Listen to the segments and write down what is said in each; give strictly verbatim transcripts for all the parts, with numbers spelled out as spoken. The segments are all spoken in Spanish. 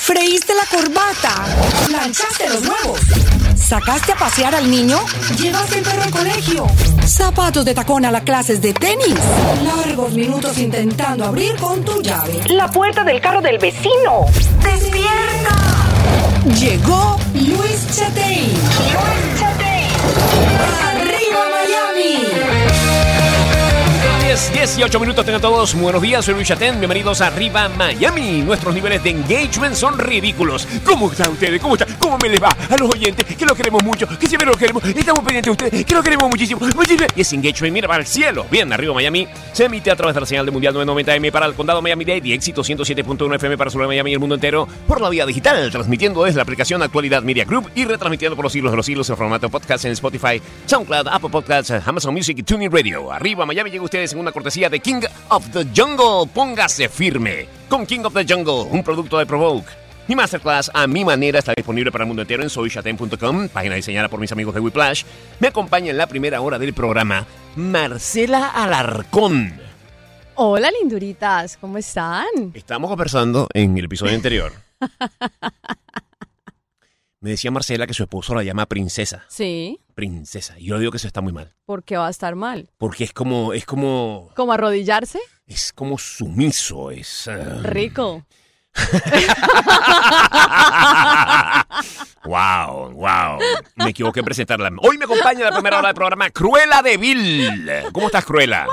¿Freíste la corbata? ¿Planchaste los huevos? ¿Sacaste a pasear al niño? ¿Llevaste el perro al colegio? ¿Zapatos de tacón a las clases de tenis? Largos minutos intentando abrir con tu llave la puerta del carro del vecino. ¡Despierta! Llegó Luis Chatey. Luis Chatey. ¡Arriba Miami! dieciocho minutos tengan todos. Buenos días, soy Luis Chatén. Bienvenidos a Arriba Miami. Nuestros niveles de engagement son ridículos. ¿Cómo están ustedes? ¿Cómo están? ¿Cómo me les va a los oyentes? Que los queremos mucho, que siempre los queremos. Estamos pendientes de ustedes, que los queremos muchísimo. muchísimo. Y ese engagement mira para el cielo. Bien, Arriba Miami se emite a través de la señal de Mundial novecientos noventa eme para el condado Miami-Dade y Éxito ciento siete punto uno efe eme para Sur de Miami y el mundo entero por la vía digital, transmitiendo desde la aplicación Actualidad Media Group y retransmitiendo por los siglos de los siglos en formato podcast en Spotify, SoundCloud, Apple Podcasts, Amazon Music y TuneIn Radio. Arriba Miami llega a ustedes en una cortesía de King of the Jungle. Póngase firme con King of the Jungle, un producto de Provoke. Mi masterclass A Mi Manera está disponible para el mundo entero en soy chatén punto com, página diseñada por mis amigos de Whiplash. Me acompaña en la primera hora del programa Marcela Alarcón. Hola, linduritas, ¿cómo están? Estamos conversando en el episodio anterior. Me decía Marcela que su esposo la llama princesa. Sí. Princesa. Y yo digo que eso está muy mal. ¿Por qué va a estar mal? Porque es como... Es como... ¿Como arrodillarse? Es como sumiso, es... Uh... Rico. Wow, wow. Me equivoqué en presentarla. Hoy me acompaña en la primera hora del programa Cruella de Vil. ¿Cómo estás, Cruella?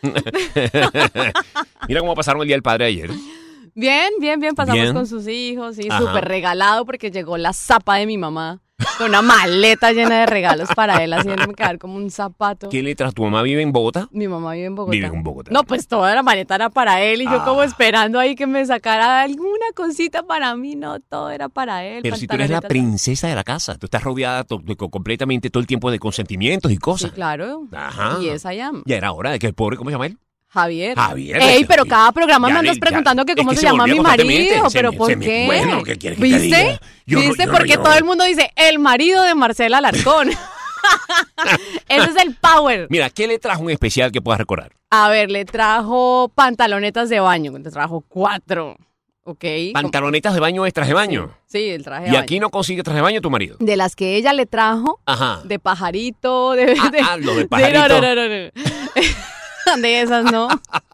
Mira cómo pasaron el Día del Padre ayer. Bien, bien, bien. Pasamos bien. Con sus hijos. Sí, súper regalado porque llegó la zapa de mi mamá con una maleta llena de regalos para él, haciéndome quedar como un zapato. ¿Qué letras? ¿Tu mamá vive en Bogotá? Mi mamá vive en Bogotá. Vive en Bogotá. No, pues toda la maleta era para él y yo ah. como esperando ahí que me sacara alguna cosita para mí. No, todo era para él. Pero si tú eres la princesa de la casa, tú estás rodeada to- de, completamente todo el tiempo de consentimientos y cosas. Sí, claro. Ajá. Y esa ya. Ya era hora de que el pobre, ¿cómo se llama él? Javier. Javier. Ey, pero cada programa ya me andas le, preguntando ya, que cómo es que se, se llama mi marido. Se ¿Pero me, por se qué? Me, bueno, ¿qué quieres que ¿Viste? te diga? Yo ¿Viste? no, yo Porque no, todo el mundo dice, el marido de Marcela Alarcón. Ese es el power. Mira, ¿qué le trajo un especial que puedas recordar? A ver, le trajo pantalonetas de baño. Le trajo cuatro. ¿Ok? Pantalonetas de baño, traje de baño. Sí, sí, el traje de y baño. ¿Y aquí no consigue traje de baño tu marido? De las que ella le trajo. Ajá. De pajarito. De, ah, de, ah, lo de pajarito. De, no, no, no, no. De esas no.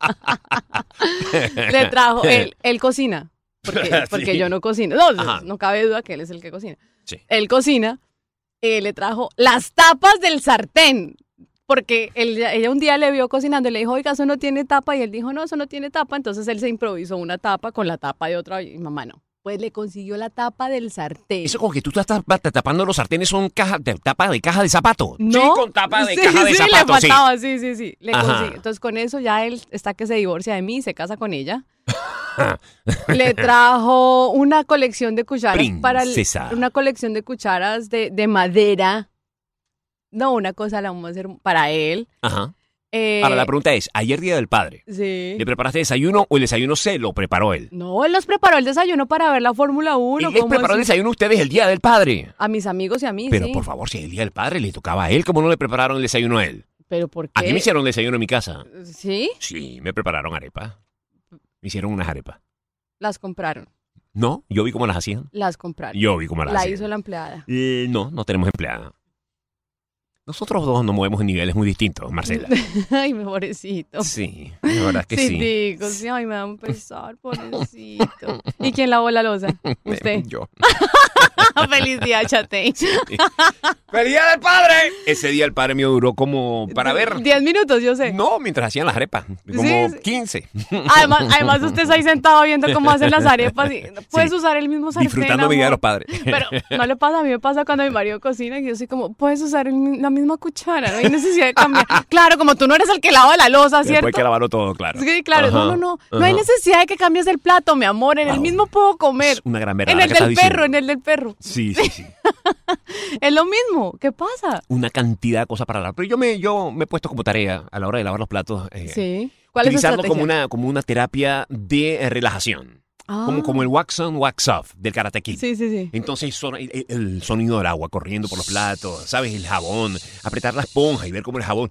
Le trajo, él, él cocina, porque, porque sí. Yo no cocino. No, no cabe duda que él es el que cocina. Sí. Él cocina, eh, le trajo las tapas del sartén, porque él, ella un día le vio cocinando y le dijo, oiga, eso no tiene tapa, y él dijo, no, eso no tiene tapa, entonces él se improvisó una tapa con la tapa de otra, y mamá no. Pues le consiguió la tapa del sartén. Eso como que tú estás tapando los sartenes son caja de tapa de caja de zapato. No. Sí, con tapa de sí, caja de sí, zapato. Le faltaba, sí, sí, sí. Le Ajá. consigue. Entonces con eso ya él está que se divorcia de mí y se casa con ella. Le trajo una colección de cucharas Princesa. para el, una colección de cucharas de, de madera. No, una cosa la vamos a hacer para él. Ajá. Eh, Ahora la pregunta es, ayer Día del Padre, sí. ¿le preparaste desayuno o el desayuno se lo preparó él? No, él nos preparó el desayuno para ver la Fórmula uno. ¿Él les preparó así? El desayuno a ustedes el Día del Padre? A mis amigos y a mí, Pero sí. por favor, si el Día del Padre le tocaba a él, ¿cómo no le prepararon el desayuno a él? ¿Pero por qué? A mí me hicieron el desayuno en mi casa. ¿Sí? Sí, me prepararon arepas. Me hicieron unas arepas. Las compraron. No, yo vi cómo las hacían. Las compraron. Yo vi cómo las la hacían. La hizo la empleada. Eh, no, no tenemos empleada. Nosotros dos nos movemos en niveles muy distintos, Marcela. Ay, mi pobrecito. Sí, la verdad es que sí. Sí, digo, sí, ay, me da un pesar, pobrecito. ¿Y quién lavó la loza? Usted. Yo. Feliz día, Chatey. Sí. ¡Feliz Día del Padre! Ese Día del Padre mío duró como para ver... Diez minutos, yo sé. No, mientras hacían las arepas. Como sí, sí. quince. Además, además, usted está ahí sentado viendo cómo hacen las arepas. Y puedes sí. usar el mismo sartén. Disfrutando mi Día de los Padres. Pero no le pasa, a mí me pasa cuando mi marido cocina y yo soy como, puedes usar el, la misma cuchara, no hay necesidad de cambiar. Claro, como tú no eres el que lava la loza, ¿cierto? Después hay que lavarlo todo, claro. Sí, claro. Ajá, no, no, no. ajá. No hay necesidad de que cambies el plato, mi amor. En wow. el mismo puedo comer. Es una gran verdad. En el del perro, en el del perro. Sí, sí, sí. Es lo mismo. ¿Qué pasa? Una cantidad de cosas para lavar. Pero yo me, yo me he puesto como tarea a la hora de lavar los platos. Eh, sí. ¿Cuál utilizarlo es como una, como una terapia de eh, relajación. Ah. Como, como el wax on, wax off del Karate Kid. Sí, sí, sí. Entonces son, el, el sonido del agua corriendo por los platos, ¿sabes? El jabón, apretar la esponja y ver cómo el jabón...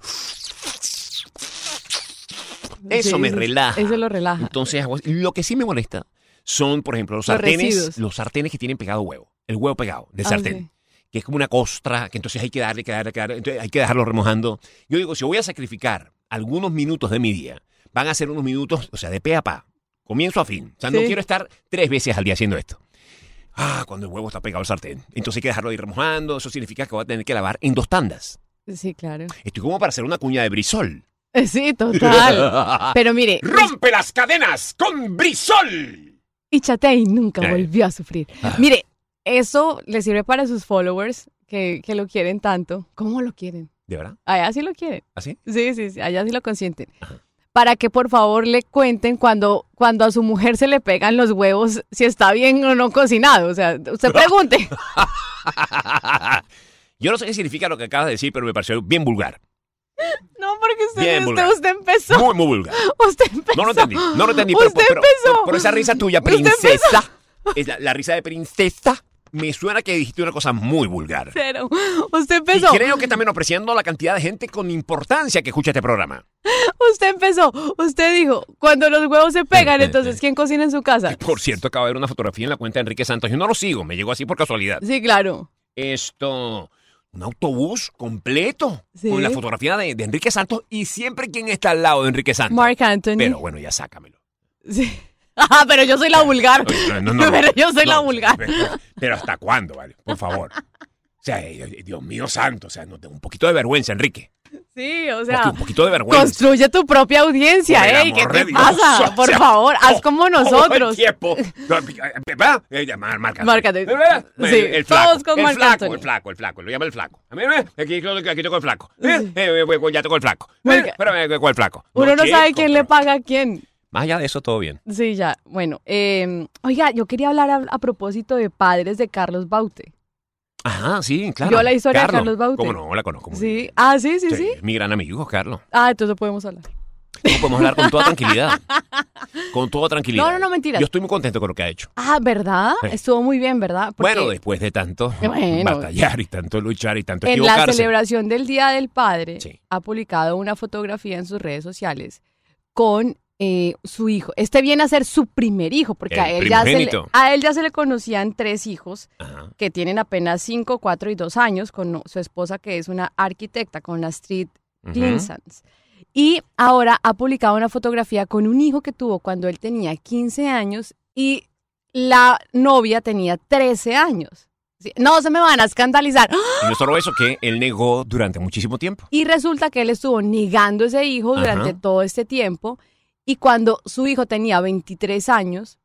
Eso sí, me relaja. Eso lo relaja. Entonces, lo que sí me molesta son, por ejemplo, los Los sartenes, residuos. los sartenes que tienen pegado huevo, el huevo pegado del Ah, sartén. sí. Que es como una costra, que entonces hay que darle, que darle, que darle, entonces hay que dejarlo remojando. Yo digo, si voy a sacrificar algunos minutos de mi día, van a ser unos minutos, o sea, de pe a pa, comienzo a fin. O sea, no Sí. quiero estar tres veces al día haciendo esto. Ah, cuando el huevo está pegado al sartén. Entonces hay que dejarlo ir remojando, eso significa que voy a tener que lavar en dos tandas. Sí, claro. Estoy como para hacer una cuña de Brisol. Eh, Sí, total. Pero mire, ¡Rompe las cadenas con Brisol! y Chatey nunca Eh. volvió a sufrir. Ah. Mire, eso le sirve para sus followers que, que lo quieren tanto. ¿Cómo lo quieren? ¿De verdad? Allá sí lo quieren. ¿Así? Sí, sí, sí, allá sí lo consienten. Para que por favor le cuenten cuando, cuando a su mujer se le pegan los huevos, si está bien o no cocinado. O sea, usted pregunte. Yo no sé qué significa lo que acabas de decir, pero me pareció bien vulgar. No, porque usted, Bien usted, vulgar. usted empezó. Muy, muy vulgar. Usted empezó. No lo entendí, no lo entendí. Pero, Usted pero, empezó. pero- pero esa risa tuya, Usted princesa, es la, la risa de princesa, me suena que dijiste una cosa muy vulgar. Cero. Usted Y empezó. creo que también apreciando la cantidad de gente con importancia que escucha este programa. Usted empezó. Usted dijo, cuando los huevos se pegan, entonces, ¿quién cocina en su casa? Por cierto, acabo de ver una fotografía en la cuenta de Enrique Santos. Yo no lo sigo, me llegó así por casualidad. Sí, claro. Esto, un autobús completo Sí. con la fotografía de, de Enrique Santos y siempre quien está al lado de Enrique Santos. Mark Anthony. Pero bueno, ya sácamelo. Sí. Ah, pero yo soy la vulgar. Oye, no, no, no, pero yo soy no, la vulgar. Pero, pero ¿hasta cuándo, vale? Por favor. O sea, eh, Dios mío santo, o sea, no, un poquito de vergüenza, Enrique. Sí, o Un sea, un poquito de vergüenza. construye tu propia audiencia, Por el ¿eh? ¿Qué amor de te Dios, pasa? o Por sea, favor, haz oh, como todo el nosotros. tiempo. ¿Va? Eh, Mar- Marc Anthony. Marc Anthony. ¿Verdad? Sí, el, el flaco. todos con el Marc flaco, Anthony. el flaco, el flaco. Lo llama el flaco. A mí, eh, aquí, aquí tengo el flaco. Eh, eh, eh, ya tengo el flaco. Eh, Marc- Espérame, ¿cuál flaco? Uno no sabe chico, quién le pero- paga a quién. Más allá de eso, todo bien. Sí, ya. Bueno, eh, oiga, yo quería hablar a, a propósito de padres de Carlos Baute. Ajá, sí, claro. Yo la historia de Carlos Baute. ¿Cómo no? La conozco muy Sí. bien. Ah, sí, sí, sí. Es mi gran amigo, Carlos. Ah, entonces podemos hablar. No podemos hablar con toda tranquilidad. Con toda tranquilidad. No, no, no, mentiras. Yo estoy muy contento con lo que ha hecho. Ah, ¿verdad? Sí. Estuvo muy bien, ¿verdad? Porque Bueno, después de tanto Bueno. batallar y tanto luchar y tanto en la equivocarse. celebración del Día del Padre Sí. ha publicado una fotografía en sus redes sociales con eh, su hijo. Este viene a ser su primer hijo, porque El a él, ya se le, primogénito. a él ya se le conocían tres hijos Ajá. que tienen apenas cinco, cuatro y dos años, con su esposa que es una arquitecta, con Astrid Ujú. Klinsans. Y ahora ha publicado una fotografía con un hijo que tuvo cuando él tenía quince años y la novia tenía trece años. Sí, no se me van a escandalizar. ¡Ah! Y no solo eso, que él negó durante muchísimo tiempo. Y resulta que él estuvo negando ese hijo durante Ajá. todo este tiempo. Y cuando su hijo tenía veintitrés años,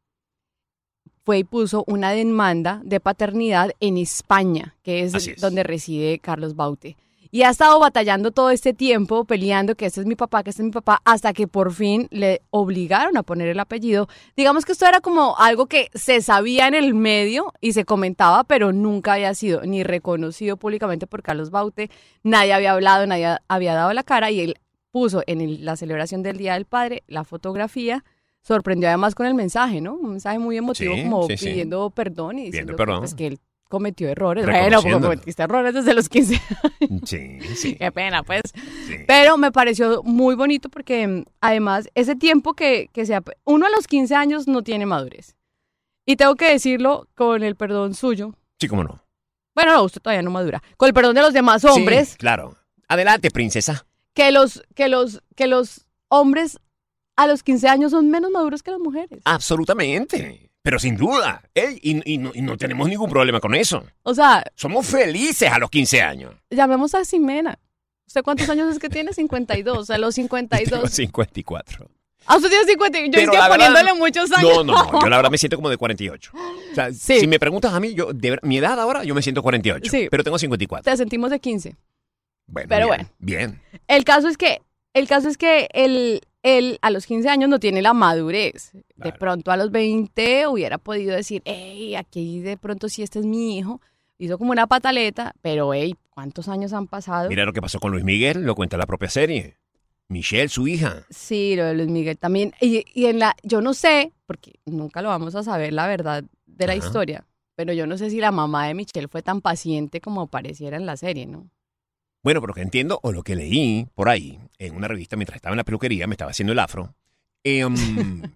fue y puso una demanda de paternidad en España, que es, Así es. donde reside Carlos Baute. Y ha estado batallando todo este tiempo, peleando que este es mi papá, que este es mi papá, hasta que por fin le obligaron a poner el apellido. Digamos que esto era como algo que se sabía en el medio y se comentaba, pero nunca había sido ni reconocido públicamente por Carlos Baute. Nadie había hablado, nadie había dado la cara y él puso en el- la celebración del Día del Padre la fotografía. Sorprendió además con el mensaje, ¿no? Un mensaje muy emotivo, Sí, como sí, sí. pidiendo perdón y diciendo que, perdón. pues, que él cometió errores. Bueno, porque Reconociéndolo. cometiste errores desde los quince. Sí, sí. Qué pena, pues. sí. Pero me pareció muy bonito porque mm, además ese tiempo que, que sea... Uno a los quince años no tiene madurez. Y tengo que decirlo con el perdón suyo. Sí, cómo no. Bueno, no, usted todavía no madura. Con el perdón de los demás hombres. Sí, claro. Adelante, princesa. que los, que los, que los hombres a los quince años son menos maduros que las mujeres. Absolutamente. Pero sin duda. Ey, y, y no, y no tenemos ningún problema con eso. O sea, Somos felices a los quince años. llamemos a Ximena. ¿Usted cuántos años es que tiene? cincuenta y dos. A los cincuenta y Tengo dos. cincuenta y cuatro. Ah, usted tiene cincuenta y dos. Yo Pero estoy la verdad- poniéndole muchos años. No, no, no. Yo la verdad me siento como de cuarenta y ocho. O sea, Sí. si me preguntas a mí, yo de ver- mi edad ahora, yo me siento cuarenta y ocho. Sí. Pero tengo cincuenta y cuatro. Te sentimos de quince. Bueno, Pero bien, bueno. Bien. El caso es que, el caso es que él, él a los quince años no tiene la madurez. De Claro. pronto a los veinte hubiera podido decir, hey, aquí de pronto sí este es mi hijo. Hizo como una pataleta, pero hey, ¿cuántos años han pasado? Mira lo que pasó con Luis Miguel, lo cuenta la propia serie. Michelle, su hija. Sí, lo de Luis Miguel también. Y, y en la, yo no sé, porque nunca lo vamos a saber la verdad de la Ajá. historia, pero yo no sé si la mamá de Michelle fue tan paciente como pareciera en la serie, ¿no? Bueno, pero lo que entiendo, o lo que leí por ahí, en una revista mientras estaba en la peluquería, me estaba haciendo el afro, em,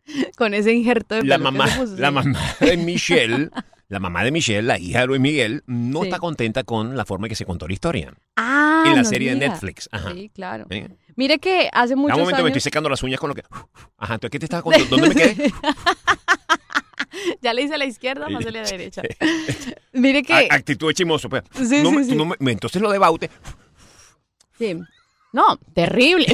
Con ese injerto de La pelo que mamá, se puso, la sí. mamá de Michelle, la mamá de Michelle, la hija de Luis Miguel, no Sí. está contenta con la forma en que se contó la historia. Ah, en la no serie de diga. Netflix. Ajá. Sí, claro. ¿Eh? Mire que hace Da muchos un momento, me años... estoy secando las uñas con lo que... Ajá, entonces, ¿qué te estaba contando? ¿Dónde me quedé? Ya le hice a la izquierda, más a la derecha. Mire que... A- actitud de chimoso, pues. Sí, No sí, me- sí. tú no me- entonces lo de Baute... Sí. No, terrible.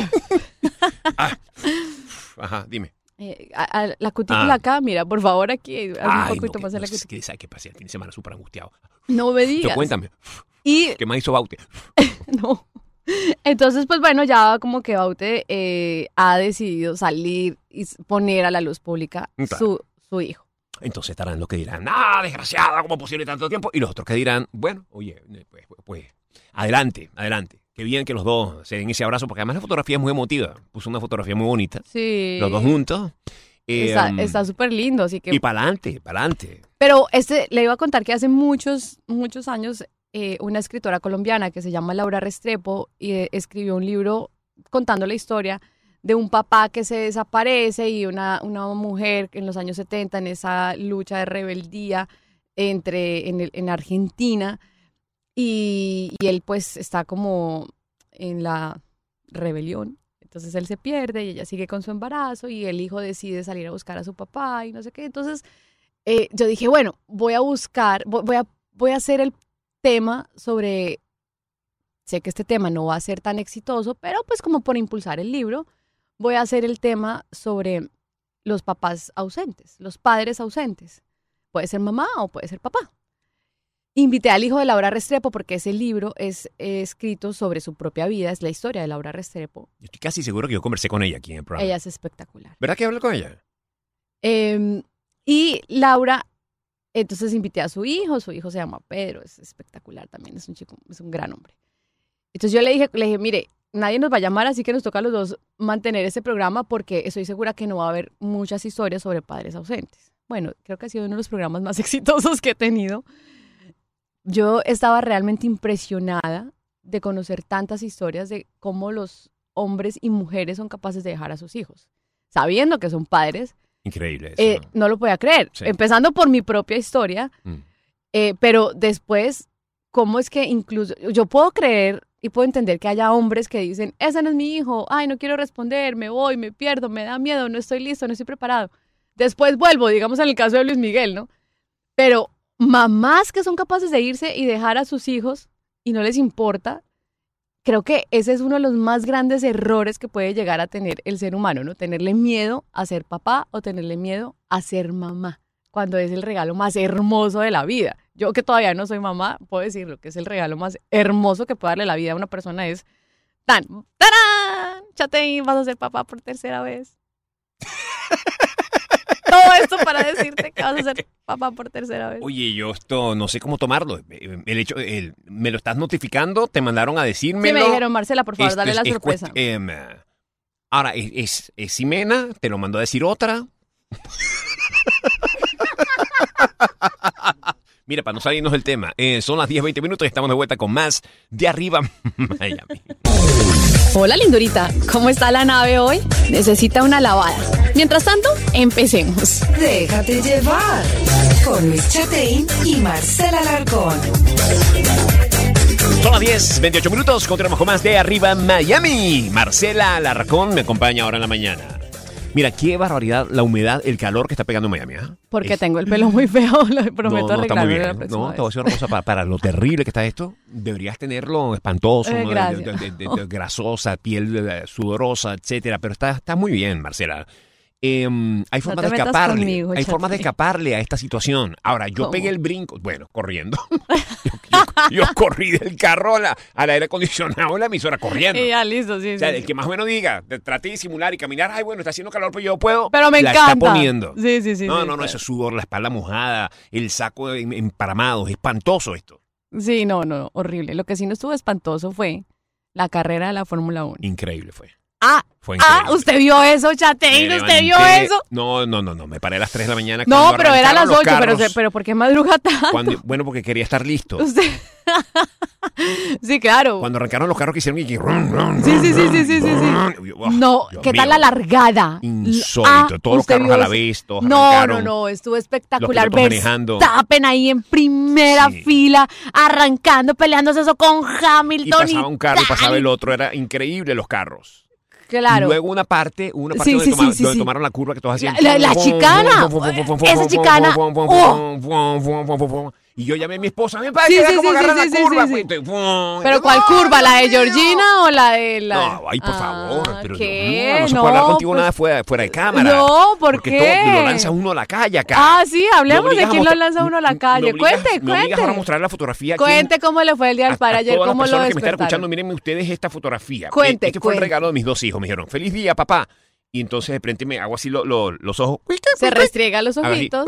Ajá, dime. Eh, a- a- la cutícula Ah. acá, mira, por favor, aquí, hazme un Ay, poquito no, más que, en la no sé cutícula. qué, ¿sabes qué pasa? El fin de semana súper angustiado. No me Pero digas. cuéntame, Y, ¿qué más hizo Baute? no. Entonces, pues bueno, ya como que Baute eh, ha decidido salir y s- poner a la luz pública Claro. su, su hijo. Entonces estarán los que dirán, ¡ah, desgraciada! ¿Cómo posible tanto tiempo? Y los otros que dirán, bueno, oye, eh, pues, pues, pues, adelante, adelante. Qué bien que los dos se den ese abrazo, porque además la fotografía es muy emotiva. Puso una fotografía muy bonita. Sí. Los dos juntos. Eh, Está um, está súper lindo, así que... Y para adelante, para adelante. Pero este, le iba a contar que hace muchos, muchos años eh, una escritora colombiana que se llama Laura Restrepo y, eh, escribió un libro contando la historia de un papá que se desaparece y una, una mujer en los años setenta en esa lucha de rebeldía entre, en, el- en Argentina y, y él pues está como en la rebelión. Entonces él se pierde y ella sigue con su embarazo y el hijo decide salir a buscar a su papá y no sé qué. Entonces eh, yo dije, bueno, voy a buscar, vo- voy a, voy a hacer el tema sobre, sé que este tema no va a ser tan exitoso, pero pues como por impulsar el libro, voy a hacer el tema sobre los papás ausentes, los padres ausentes. Puede ser mamá o puede ser papá. Invité al hijo de Laura Restrepo porque ese libro es eh, escrito sobre su propia vida, es la historia de Laura Restrepo. Yo estoy casi seguro que yo conversé con ella aquí en el programa. Ella es espectacular. ¿Verdad que hablé con ella? Eh, y Laura, entonces invité a su hijo, su hijo se llama Pedro, es espectacular también, es un chico, es un gran hombre. Entonces yo le dije, le dije, mire, nadie nos va a llamar, así que nos toca a los dos mantener ese programa porque estoy segura que no va a haber muchas historias sobre padres ausentes. Bueno, creo que ha sido uno de los programas más exitosos que he tenido. Yo estaba realmente impresionada de conocer tantas historias de cómo los hombres y mujeres son capaces de dejar a sus hijos, sabiendo que son padres. Increíble eso. Eh, no lo podía creer, Sí. empezando por mi propia historia, Mm. eh, pero después, ¿cómo es que incluso yo puedo creer y puedo entender que haya hombres que dicen, ese no es mi hijo, ay, no quiero responder, me voy, me pierdo, me da miedo, no estoy listo, no estoy preparado. Después vuelvo, digamos en el caso de Luis Miguel, ¿no? Pero mamás que son capaces de irse y dejar a sus hijos y no les importa, creo que ese es uno de los más grandes errores que puede llegar a tener el ser humano, ¿no? Tenerle miedo a ser papá o tenerle miedo a ser mamá, cuando es el regalo más hermoso de la vida. Yo que todavía no soy mamá, puedo decirlo, que es el regalo más hermoso que puede darle la vida a una persona es tan, ¡tarán! Chatein, vas a ser papá por tercera vez. Todo esto para decirte que vas a ser papá por tercera vez. Oye, yo esto no sé cómo tomarlo. El hecho, el, me lo estás notificando, te mandaron a decírmelo. Sí, me dijeron, Marcela, por favor, Esto dale es- la es sorpresa. cuest- em, ahora, es, es, es Ximena, te lo mandó a decir otra. Mira, para no salirnos del tema, eh, son las diez veinte minutos y estamos de vuelta con más de Arriba Miami. Hola, lindurita. ¿Cómo está la nave hoy? Necesita una lavada. Mientras tanto, empecemos. Déjate llevar con Luis Chatein y Marcela Alarcón. Son las diez veintiocho minutos, continuamos con más de Arriba Miami. Marcela Alarcón me acompaña ahora en la mañana. Mira, qué barbaridad la humedad, el calor que está pegando en Miami. ¿Ah? Porque Es- tengo el pelo muy feo, lo prometo no, no, está muy arreglarlo bien. la próxima No, te voy a vez. decir una cosa, para, para lo terrible que está esto, deberías tenerlo espantoso, Eh, ¿no? gracias. De- de- de- de- grasosa, piel eh, sudorosa, etcétera, pero está, está muy bien, Marcela. Eh, hay formas te de metas escaparle, conmigo, hay formas de Chatein. escaparle a esta situación. Ahora, yo ¿Cómo? pegué el brinco, bueno, corriendo. yo, yo- yo corrí del carro a la- al aire acondicionado en la emisora corriendo. Y ya, listo, sí, O sea, sí. el que más o menos diga, de- trate de disimular y caminar, ay, bueno, está haciendo calor, pero yo puedo. Pero me la encanta. está poniendo. Sí, sí, sí. No, sí, no, no, claro. eso es sudor, la espalda mojada, el saco em- emparamado, es espantoso esto. Sí, no, no, horrible. Lo que sí no estuvo espantoso fue la carrera de la Fórmula uno. Increíble fue. Ah, Fue ah, increíble. ¿usted vio eso, Chatein? Me ¿Usted vio levanté- eso? No, no, no, no, me paré a las tres de la mañana. No, cuando pero era a arrancaron las los ocho, pero, carros, se- pero ¿por qué madruga tanto? cuando- bueno, porque quería estar listo. Usted... sí, claro. Cuando arrancaron los carros que hicieron y que rum, rum, Sí, sí, sí, rum, sí, sí, sí, sí. rum, y yo, oh, No, Dios ¿qué mío. tal la largada? Insólito, Ah, todos los ¿usted carros vio a la eso? vez, todos No, arrancaron. no, no, estuvo espectacular. Los pilotos manejando. Verstappen ahí en primera Sí. fila, arrancando, peleándose eso con Y Hamilton. pasaba un carro y tal. pasaba el otro, era increíble los carros. Claro. Y luego una parte, una parte Sí, donde, sí, toma- sí, sí, donde sí. tomaron la curva que todos hacían. La- la- la chicana. Esa chicana. Oh. Y yo llamé a mi esposa, me parece Sí, que era sí, como sí, agarrar sí, la sí, curva. sí, sí. pues, y ¡fum! ¿Pero Yo, cuál ¡no, curva? ¿La de Dios mío! Georgina o la de la...? No, ay, por Ah, favor, pero ¿qué? no, no se No, puede hablar contigo pues- nada fuera, fuera de cámara. No, ¿por porque qué? todo lo lanza uno a la calle acá. Ah, sí, hablemos Me de obligas a quién lo mostrar- lanza uno a la me calle. obligas- Cuente, Me obligas ahora a cuente. mostrar la fotografía. aquí Cuente cómo le fue el día del a- padre a ayer, todas las cómo lo personas que me están despertaron. escuchando, miren ustedes esta fotografía. Cuente, Este fue el cuente. regalo de mis dos hijos. Me dijeron, feliz día, papá. Y entonces de repente me hago así lo- lo- los ojos. Se restriega los Hago así, ojitos.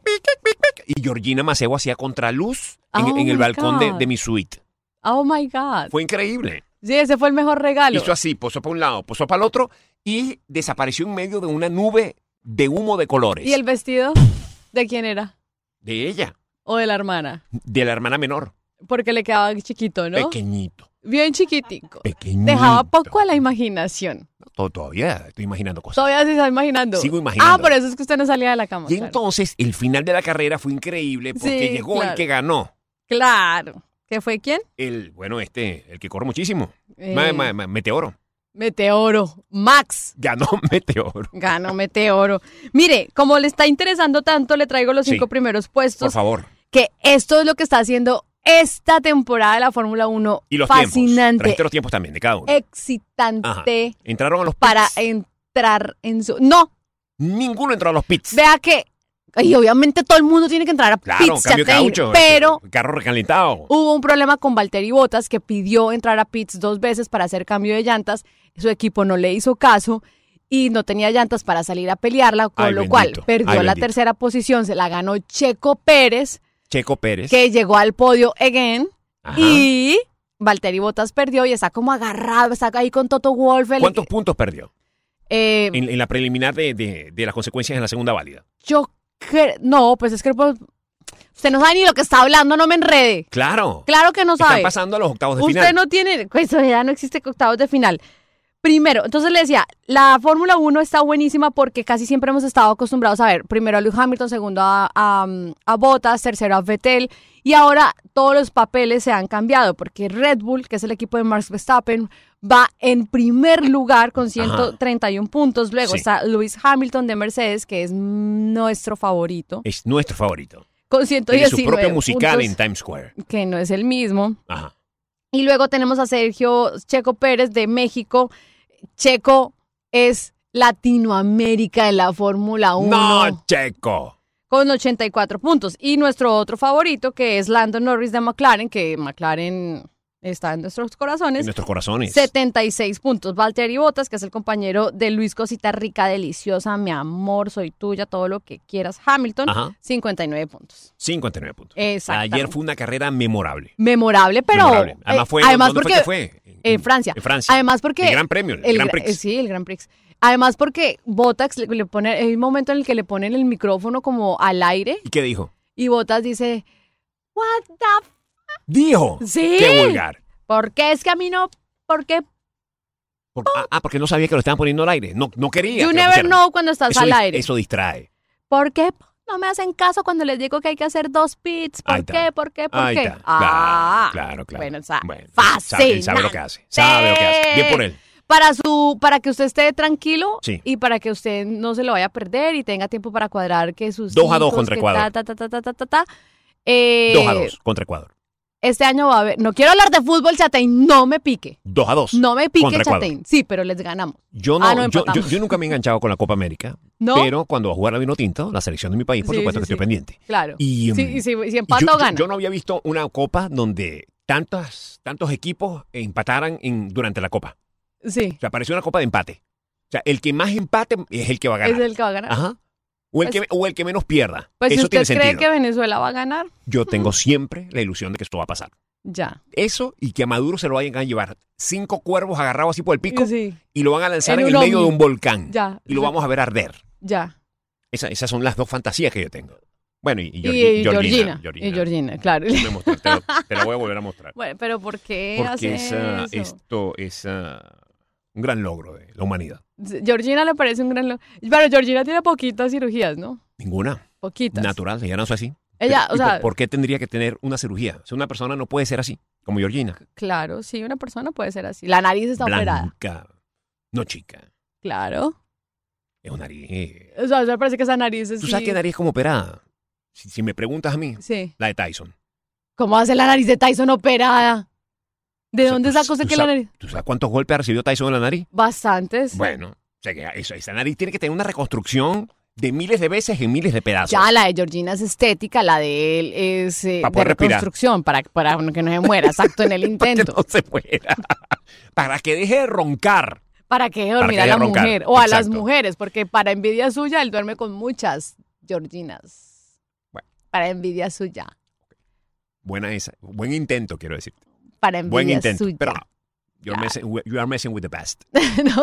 Y Georgina Maceo hacía contraluz en, Oh, en el my balcón de, God. de mi suite. Oh, my God. Fue increíble. Sí, ese fue el mejor regalo. Hizo así, posó para un lado, posó para el otro y desapareció en medio de una nube de humo de colores. ¿Y el vestido? ¿De quién era? De ella, ¿O de la hermana? de la hermana menor. Porque le quedaba chiquito, ¿no? Pequeñito, Bien chiquitico. pequeñito. Dejaba poco a la imaginación. To- Todavía estoy imaginando cosas. Todavía se está imaginando. Sigo imaginando. Ah, por eso es que usted no salía de la cama. Y claro. entonces el final de la carrera fue increíble porque Sí, llegó claro. el que ganó. Claro. ¿Qué fue quién? El, bueno, este, el que corre muchísimo. Eh, Ma- ma- ma- Meteoro. Meteoro. Max. Ganó Meteoro. Ganó Meteoro. Mire, como le está interesando tanto, le traigo los Sí. cinco primeros Por puestos. favor. Que esto es lo que está haciendo esta temporada de la Fórmula uno. Y los tiempos. Fascinante. Trajiste los tiempos también de cada uno. Excitante. Ajá. Entraron a los pits. Para entrar en su... No, Ninguno entró a los pits. vea que... Y obviamente todo el mundo tiene que entrar a Claro, pits, cambio de Chatein, caucho. pero este, Carro recalentado. hubo un problema con Valtteri Bottas que pidió entrar a pits dos veces para hacer cambio de llantas. Su equipo no le hizo caso y no tenía llantas para salir a pelearla, con Ay, lo bendito. cual perdió Ay, la bendito. tercera posición, se la ganó Checo Pérez, Checo Pérez. que llegó al podio again, Ajá. y Valtteri Bottas perdió y está como agarrado, está ahí con Toto Wolff. el- ¿Cuántos puntos perdió? eh, En, en la preliminar de, de- de las consecuencias en la segunda válida. yo cre- no, pues es que pues, usted no sabe ni lo que está hablando, no me enrede. Claro. Claro que no Están sabe. pasando a los octavos de Usted final. no tiene, pues ya no existe octavos de final. Primero, entonces le decía, la Fórmula uno está buenísima porque casi siempre hemos estado acostumbrados a ver primero a Lewis Hamilton, segundo a, a, a Bottas, tercero a Vettel, y ahora todos los papeles se han cambiado porque Red Bull, que es el equipo de Max Verstappen, va en primer lugar con ciento treinta y uno puntos. Luego Sí. está Lewis Hamilton de Mercedes, que es nuestro favorito, Es nuestro favorito. con ciento Tiene diecinueve su propio musical puntos, en Times Square. que no es el mismo. Ajá. Y luego tenemos a Sergio Checo Pérez de México. Checo es Latinoamérica en la Fórmula uno No, Checo. con ochenta y cuatro puntos. Y nuestro otro favorito, que es Lando Norris de McLaren, que McLaren está en nuestros En corazones, nuestros corazones. setenta y seis puntos. Valtteri Bottas, que es el compañero de Luis Cosita Rica, deliciosa, mi amor, soy tuya, todo lo que quieras. Hamilton, Ajá. cincuenta y nueve puntos. cincuenta y nueve puntos. Exactamente. Ayer fue una carrera memorable. Memorable, pero... Memorable. Además, eh, fue, además ¿dónde porque, fue que fue? En, en Francia. En Francia. Además porque... El Gran Premio, el, El Gran gra- Prix. eh, Sí, el Gran Prix. Además porque Bottas le, le pone, hay un momento en el que le ponen el micrófono como al aire ¿Y qué dijo? y Bottas dice, what the f-? Dijo. Sí. Qué vulgar. ¿Por qué es que a mí no? ¿Por qué? Por- ah, ah, porque no sabía que lo estaban poniendo al aire. No, no quería. You que lo never pusieran. know cuando estás Eso al dis- aire. Eso distrae. ¿Por qué no me hacen caso cuando les digo que hay que hacer dos pits? ¿Por Ahí está. qué? ¿Por qué? ¿Por Ahí qué? está. Ah, Claro, claro, claro. Bueno, o sea, Bueno, fácil. sabe, él sabe lo que hace. Sabe lo que hace. Bien por él. Para su, para que usted esté tranquilo Sí. y para que usted no se lo vaya a perder y tenga tiempo para cuadrar que sus Dos a dos hijos, contra que Ecuador. ta, ta, ta, ta, ta, ta, ta. Eh, Dos a dos contra Ecuador. Este año va a haber, no quiero hablar de fútbol, Chatein, no me pique. Dos a dos. No me pique, contra Ecuador. Chatein. Sí, pero les ganamos. Yo, no, Ah, no, yo, yo, empatamos. yo nunca me he enganchado con la Copa América, ¿No? pero cuando va a jugar a vino tinto, la selección de mi país, por Sí, supuesto sí, que estoy sí. pendiente. Claro. Y, Sí, mm, y si, si y empata yo, o yo- gana. yo no había visto una Copa donde tantas, tantos equipos empataran en, durante la Copa. Sí, O sea, pareció una Copa de empate. O sea, el que más empate es el que va a ganar. es el que va a ganar. Ajá. O el, Pues- que, o el que menos pierda. Pues Eso si tiene usted cree sentido. que Venezuela va a ganar, Yo tengo siempre la ilusión de que esto va a pasar. ya. Eso y que a Maduro se lo vayan a llevar cinco cuervos agarrados así por el pico Sí, y lo van a lanzar En en, un el medio ovni. de un volcán. ya. Y lo vamos a ver arder. Ya. Esa- esas son las dos fantasías que yo tengo. Bueno, y, y Y, Georgi- y Georgina. Georgina. Y Georgina, claro. Te, voy a mostrar, te, lo- te la voy a volver a mostrar. Bueno, pero ¿por qué hace Porque es, ah, eso? esto es ah, un gran logro de la humanidad. Georgina le parece un gran... lo- Pero Georgina tiene poquitas cirugías, ¿no? Ninguna. Poquitas. Natural, ella no es así. Ella, Pero, o ¿y sea, por, por qué tendría que tener una cirugía? O sea, una persona no puede ser así, como Georgina. claro, sí, una persona puede ser así. La nariz está operada. Blanca, no chica. Claro. Es una nariz. O sea, me parece que esa nariz es... ¿Tú sabes qué nariz como operada? Si, si me preguntas a mí, Sí. la de Tyson. ¿Cómo hace la nariz de Tyson operada? ¿De O sea, dónde tú- sacó usted tú que la sabes- nariz? ¿Tú sabes cuántos golpes ha recibido Tyson en la nariz? Bastantes. Bueno, o sea que eso- esa nariz tiene que tener una reconstrucción de miles de veces en miles de pedazos. Ya la de Georgina es estética, la de él es eh, Pa' de poder respirar. reconstrucción, para, para que no se muera, exacto, en el Para que intento. no se muera. Para que deje de roncar. Para que deje Para dormir que a la deje roncar, mujer, o a las exacto. mujeres, porque para envidia suya, él duerme con muchas Georginas. Bueno. Para envidia suya. Buena esa. Buen intento, quiero decir. Para envidia Buen intento. suya. Pero no. You're Ya. messing, you are messing with the best. No.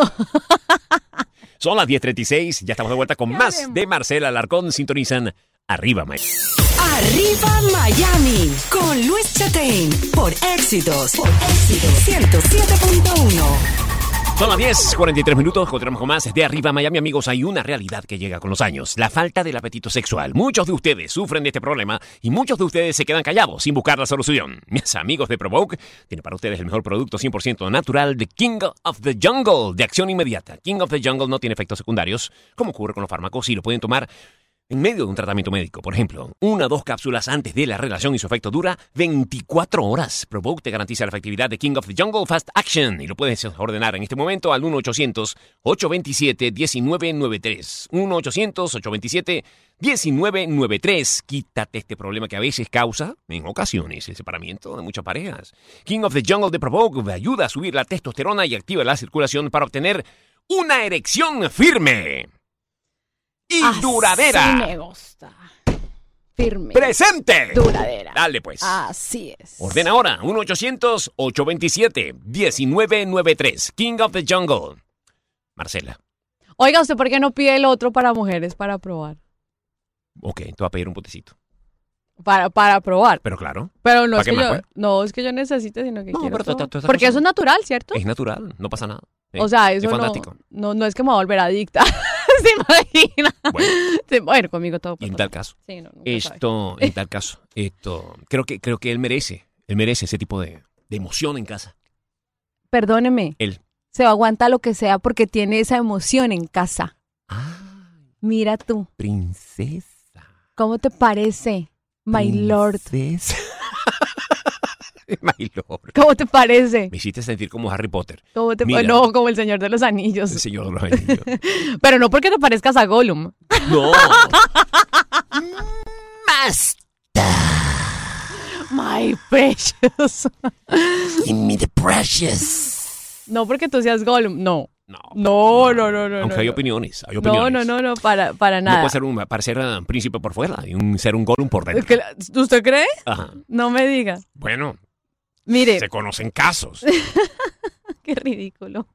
Son las diez treinta y seis. Ya estamos de vuelta con ¿Qué más haremos? de Marcela Alarcón. Sintonizan Arriba Miami. Arriba Miami con Luis Chatén por Éxitos, por Éxitos ciento siete punto uno. Son las diez cuarenta y tres minutos, continuamos con más de Arriba Miami. Amigos, hay una realidad que llega con los años, la falta del apetito sexual. Muchos de ustedes sufren de este problema y muchos de ustedes se quedan callados sin buscar la solución. Mis amigos de Provoke tienen para ustedes el mejor producto cien por ciento natural de King of the Jungle, de acción inmediata. King of the Jungle no tiene efectos secundarios, como ocurre con los fármacos, y lo pueden tomar en medio de un tratamiento médico. Por ejemplo, una o dos cápsulas antes de la relación y su efecto dura veinticuatro horas. Provoke te garantiza la efectividad de King of the Jungle Fast Action y lo puedes ordenar en este momento al uno ochocientos, ocho dos siete, uno nueve nueve tres. uno ochocientos, ocho dos siete, uno nueve nueve tres. Quítate este problema que a veces causa, en ocasiones, el separamiento de muchas parejas. King of the Jungle de Provoke ayuda a subir la testosterona y activa la circulación para obtener una erección firme y Así duradera. me gusta. Firme. ¡Presente! Duradera. Dale pues. Así es. Ordena ahora. uno ochocientos, ocho dos siete, uno nueve nueve tres. King of the Jungle. Marcela. Oiga, ¿usted por qué no pide el otro para mujeres para probar? Ok, te voy a pedir un potecito. Para, para probar. Pero claro, Pero no ¿para es qué que más, yo, pues? no es que yo necesite, sino que No, quiero pero tú- probar. tú- tú- Porque tú- eso es natural, ¿cierto? es natural, no pasa nada. Sí, O sea, es eso no, fantástico. no, no es que me va a volver adicta. ¿Se imagina? Bueno, Sí, bueno, conmigo todo. y en puede tal pasar. caso, Sí, no, nunca sabe. esto, en tal caso, esto, creo que, creo que él merece, él merece ese tipo de, de emoción en casa. Perdóneme. Él. Se va a aguantar lo que sea porque tiene esa emoción en casa. Ah, Mira tú, princesa. ¿cómo te parece, my lord? Princesa. My lord. ¿Cómo te parece? Me hiciste sentir como Harry Potter, ¿Cómo te Mira. No, como el Señor de los Anillos. el señor de los anillos. Pero no porque te parezcas a Gollum. No. My precious. Give me the precious. No porque tú seas Gollum, no. No. No, no, no, no. Aunque no, hay no. opiniones, hay No, opiniones. no, no, no, para, para No nada. puede ser un, parecer un príncipe por fuera y un, ser un Gollum por dentro. ¿Que la- ¿Usted cree? Ajá. No me diga. Bueno, Mire, se conocen casos. qué ridículo.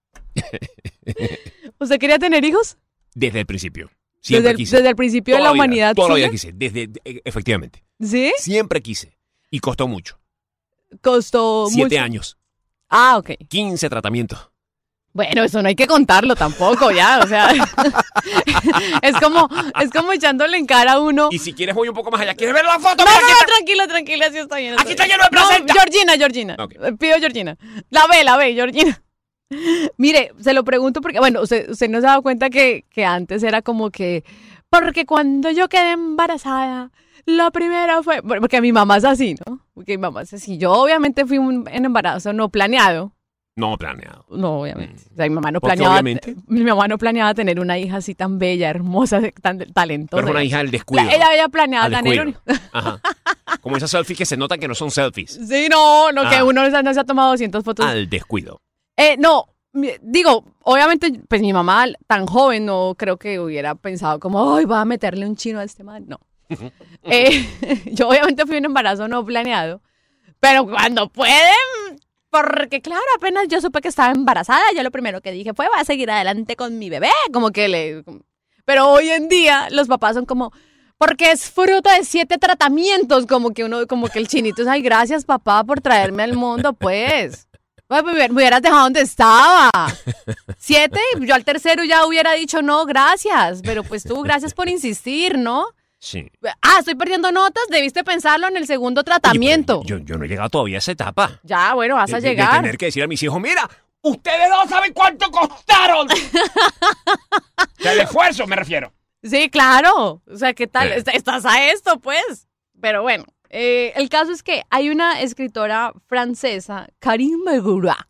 ¿Usted quería tener hijos? Desde el principio. Siempre Desde el, quise. desde el principio de Toda la vida, humanidad. Toda la vida ¿sí? quise. Desde, e- efectivamente. ¿Sí? Siempre quise. Y costó mucho. Costó Siete mucho. años. Ah, ok. quince tratamientos. Bueno, eso no hay que contarlo tampoco, ya, o sea. es como, es como echándole en cara a uno. Y si quieres voy un poco más allá. ¿Quieres ver la foto? No, Mira, no, aquí no, está. tranquila, tranquila, sí está bien. Aquí está lleno de No, placenta. Georgina, Georgina. Ok. Eh, Pido Georgina. La ve, la ve, Georgina. Mire, se lo pregunto porque, bueno, usted, usted no se ha dado cuenta que, que antes era como que, porque cuando yo quedé embarazada, la primera fue, porque mi mamá es así, ¿no? Porque mi mamá es así. Yo obviamente fui un, en embarazo no planeado. No planeado. No, obviamente. O sea, mi mamá no ¿Por qué planeaba, obviamente? mi mamá no planeaba tener una hija así tan bella, hermosa, tan talentosa. Pero es una hija del descuido. La- ella había planeado Al tener descuido. un... Ajá. Como esas selfies que se notan que no son selfies. Sí, no, no, que Ah. uno no se ha tomado doscientas fotos. Al descuido. Eh, no, digo, obviamente, pues mi mamá tan joven no creo que hubiera pensado como, ay, va a meterle un chino a este man. No. eh, yo obviamente fui un embarazo no planeado, pero cuando pueden, porque claro, apenas yo supe que estaba embarazada, yo lo primero que dije fue, voy a seguir adelante con mi bebé, como que le... Pero hoy en día los papás son como, porque es fruto de siete tratamientos, como que uno, como que el chinito es, ay, gracias papá por traerme al mundo, pues. Pues me hubieras dejado donde estaba. Siete, yo al tercero ya hubiera dicho no, gracias. Pero pues tú, gracias por insistir, ¿no? Sí. Ah, estoy perdiendo notas, debiste pensarlo en el segundo tratamiento. Oye, yo, yo no he llegado todavía a esa etapa. Ya, bueno, vas de, a de, llegar. De tener que decir a mis hijos, mira, ustedes no saben cuánto costaron. O sea, el esfuerzo me refiero. Sí, claro. O sea, ¿qué tal? Eh. Estás a esto, pues. Pero bueno. Eh, el caso es que hay una escritora francesa, Karim Megura.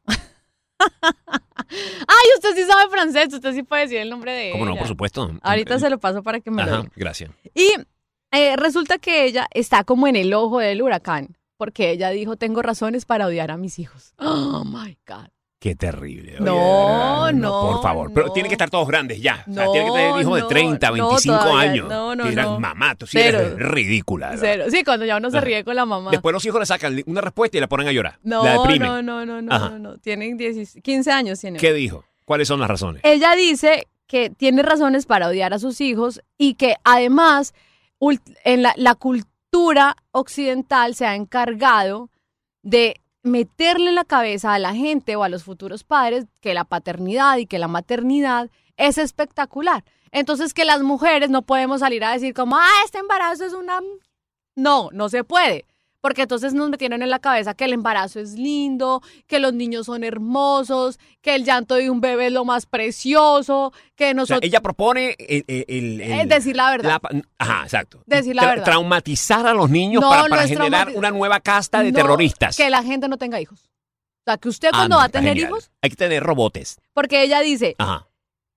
Ay, usted sí sabe francés, usted sí puede decir el nombre de ¿Cómo ella. no? Por supuesto. Ahorita se lo paso para que me Ajá, lo diga. gracias. Y eh, resulta que ella está como en el ojo del huracán, porque ella dijo, tengo razones para odiar a mis hijos. Oh, my God. Qué terrible. Oye, No, no, por favor. Pero no. tienen que estar todos grandes ya. O sea, No, tienen que tener hijos de no, treinta, no, veinticinco todavía, años. no, no, que dirán, no. mamá, tú sí Cero. eres ridícula. ¿verdad? Cero. Sí, cuando ya uno se ríe con la mamá. Después los hijos le sacan una respuesta y la ponen a llorar. No, la deprimen. no, no, no, no, Ajá. no, no. Tienen diez, quince años. Tienen. ¿Qué dijo? ¿Cuáles son las razones? Ella dice que tiene razones para odiar a sus hijos y que además ult- en la, la cultura occidental se ha encargado de meterle en la cabeza a la gente o a los futuros padres que la paternidad y que la maternidad es espectacular. Entonces que las mujeres no podemos salir a decir como, ah, este embarazo es una... No, no se puede. Porque entonces nos metieron en la cabeza que el embarazo es lindo, que los niños son hermosos, que el llanto de un bebé es lo más precioso, que O sea, nosotros... ella propone el, el- el- el- Es decir la verdad. la- ajá, exacto. Decir la Tra- verdad. Traumatizar a los niños No, para, no para es generar traumati- una nueva casta de No, terroristas. Que la gente no tenga hijos. O sea, que usted Ah, cuando no, va a está tener genial. hijos, Hay que tener robotes. porque ella dice, Ajá.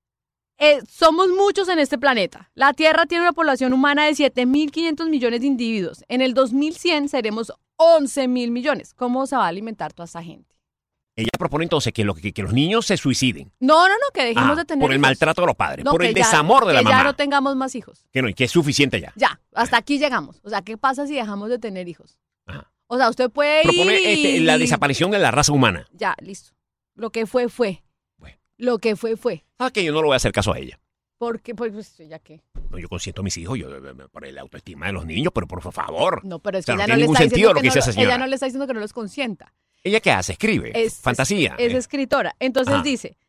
eh, somos muchos en este planeta. La Tierra tiene una población humana de siete mil quinientos millones de individuos. En el dos mil cien seremos once mil millones. ¿Cómo se va a alimentar toda esa gente? Ella propone entonces que, lo- que, que los niños se suiciden. No, no, no, que dejemos Ah, de tener por el hijos. maltrato de los padres, No, por que el ya- desamor de la que mamá. ya no tengamos más hijos. Que no, y que es suficiente ya. Ya, hasta aquí llegamos. O sea, ¿qué pasa si dejamos de tener hijos? Ajá. O sea, usted puede Propone ir este, y- la desaparición de la raza humana. Ya, listo. Lo que fue, fue. Bueno. Lo que fue, fue. Ah, que yo no le voy a hacer caso a ella. Porque, pues, pues, ya que. No, yo consiento a mis hijos yo, eh, por la autoestima de los niños, pero por favor. No, pero es O sea, que no ella tiene no le ningún está sentido diciendo lo que que no dice lo- esa señora. ella no le está diciendo que no los consienta. ¿Ella qué hace? Escribe. Es, Fantasía. Es, es eh. escritora. Entonces Ajá. dice,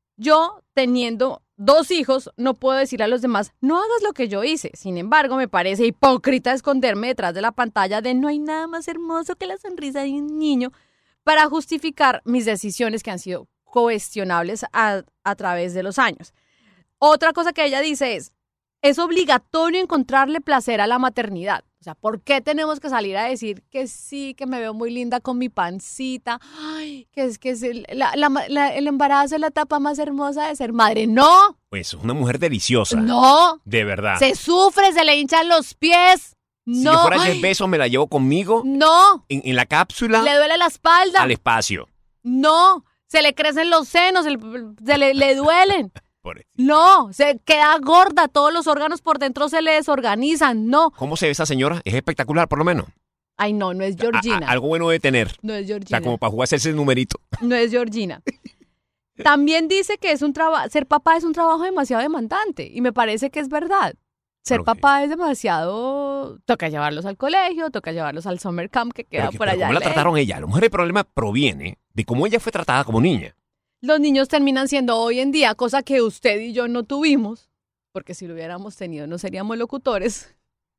yo teniendo dos hijos, no puedo decir a los demás, no hagas lo que yo hice. Sin embargo, me parece hipócrita esconderme detrás de la pantalla de no hay nada más hermoso que la sonrisa de un niño para justificar mis decisiones que han sido cuestionables a, a través de los años. Otra cosa que ella dice es, es obligatorio encontrarle placer a la maternidad. O sea, ¿por qué tenemos que salir a decir que sí, que me veo muy linda con mi pancita? Ay, que es que es el, la- la- la- el embarazo es la etapa más hermosa de ser madre. No, Pues es una mujer deliciosa. no. De verdad. Se sufre, se le hinchan los pies. Si No, yo fuera ay, Jeff Bezos, me la llevo conmigo no. en, en la cápsula Le duele la espalda. al espacio. No. Se le crecen los senos, el- se le, le duelen. Por- No, se queda gorda, todos los órganos por dentro se le desorganizan. No. ¿Cómo se ve esa señora? Es espectacular, por lo menos. Ay, no, no es A- Georgina. a- algo bueno de tener. No es O sea, Georgina. como para jugarse ese numerito. No es Georgina. También dice que es un trabajo, ser papá es un trabajo demasiado demandante y me parece que es verdad. Ser Ok. papá es demasiado, toca llevarlos al colegio, toca llevarlos al summer camp que queda Pero, que- por pero allá. ¿cómo la lejos. trataron ella? A lo mejor el problema proviene de cómo ella fue tratada como niña. Los niños terminan siendo hoy en día, cosa que usted y yo no tuvimos, porque si lo hubiéramos tenido no seríamos locutores,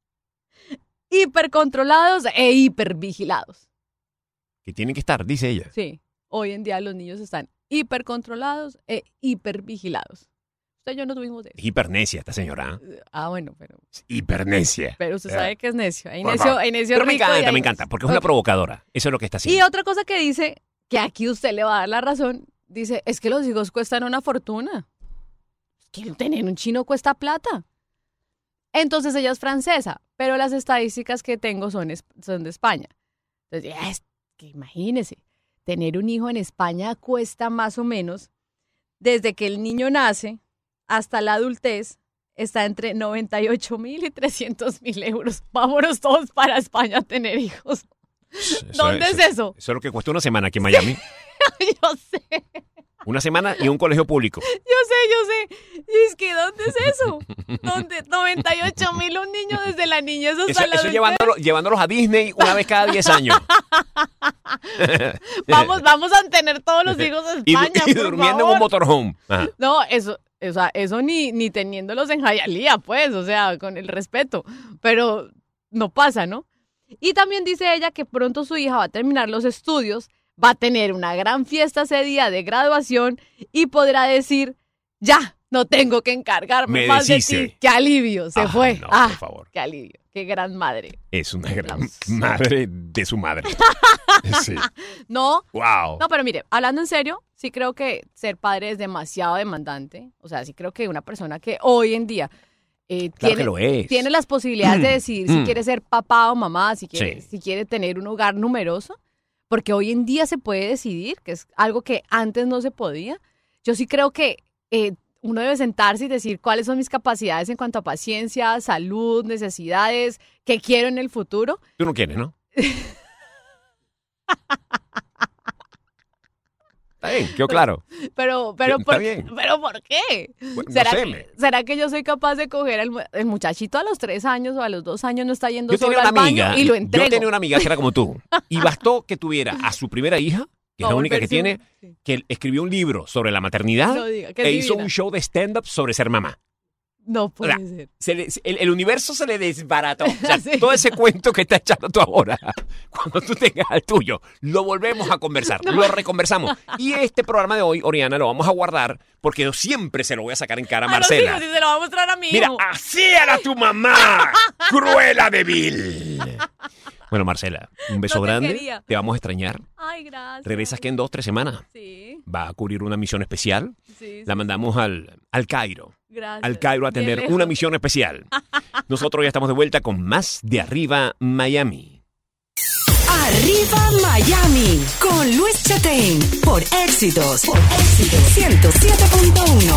hipercontrolados e hipervigilados. Que tienen que estar, dice ella. Sí, hoy en día los niños están hipercontrolados e hipervigilados. Usted y yo no tuvimos de Es eso. hipernecia esta señora. ¿eh? Ah, bueno, pero, Es hipernecia. pero usted Eh, sabe que es necio. Hay por necio, favor. hay necio Pero me rico y encanta, hay- me encanta, porque es una Ok. provocadora. Eso es lo que está Y haciendo. otra cosa que dice, que aquí usted le va a dar la razón, dice, es que los hijos cuestan una fortuna. Es que tener un chino cuesta plata. Entonces ella es francesa, pero las estadísticas que tengo son, es- son de España. Entonces, ya es que imagínese, tener un hijo en España cuesta más o menos desde que el niño nace hasta la adultez está entre noventa y ocho mil y trescientos mil euros. Vámonos todos para España a tener hijos. Eso, ¿Dónde eso, es eso? Eso es lo que cuesta una semana aquí en Miami. Yo sé, Una semana y un colegio público. yo sé, yo sé. Y es que, ¿dónde es eso? ¿Dónde? noventa y ocho mil un niño desde la niñez hasta Eso, la eso adultez. llevándolo, llevándolos a Disney una vez cada diez años. Vamos, vamos a tener todos los hijos de Y, España, y por durmiendo favor. en un motorhome. Ajá. No, eso, o sea, eso ni, ni teniéndolos en Hialeah, pues, o sea, con el respeto. Pero no pasa, ¿no? Y también dice ella que pronto su hija va a terminar los estudios, va a tener una gran fiesta ese día de graduación y podrá decir, ya, no tengo que encargarme Me más deshice. de ti. ¡Qué alivio! Se Ah, fue. no, ah, por favor. ¡Qué alivio! ¡Qué gran madre! Es una gran Aplausos. madre de su madre. Sí. No, Wow. No, pero mire, hablando en serio, sí creo que ser padre es demasiado demandante. O sea, sí creo que una persona que hoy en día eh, Claro tiene, que lo es. tiene las posibilidades de decidir si Mm. quiere ser papá o mamá, si quiere, Sí. si quiere tener un hogar numeroso, porque hoy en día se puede decidir, que es algo que antes no se podía. Yo sí creo que eh, uno debe sentarse y decir cuáles son mis capacidades en cuanto a paciencia, salud, necesidades, qué quiero en el futuro. Tú no quieres, ¿no? Está bien, quedó claro. Pero, pero, Está ¿por, bien. pero ¿por qué? Bueno, no ¿Será, sé, que, me- ¿Será que yo soy capaz de coger al mu- el muchachito a los tres años o a los dos años no está yendo Yo solo tenía al una baño amiga, y lo yo entrego? tenía una amiga que era como tú. Y bastó que tuviera a su primera hija, que es la Pa' única que volverse tiene, un- sí. que escribió un libro sobre la maternidad No diga, qué e hizo divina. un show de stand-up sobre ser mamá. No puede O sea, ser. Se le- el, el universo se le desbarató. O sea, Sí. todo ese cuento que está echando tú ahora, cuando tú tengas el tuyo, lo volvemos a conversar, lo reconversamos. Y este programa de hoy, Oriana, lo vamos a guardar porque yo siempre se lo voy a sacar en cara a A los Marcela. hijos, si se lo va a mostrar a mi Mira, hijo. así era tu mamá, cruela de vil. Bueno, Marcela, un beso No te grande. quería. Te vamos a extrañar. Ay, gracias. Regresas que en dos, tres semanas. Sí, Va a cubrir una misión especial. sí, La sí. mandamos al, al Cairo. Gracias. Al Cairo a Bien tener lejos. una misión especial. Nosotros ya estamos de vuelta con más de Arriba Miami. Arriba Miami con Luis Chatén por Éxitos, por Éxitos ciento siete punto uno.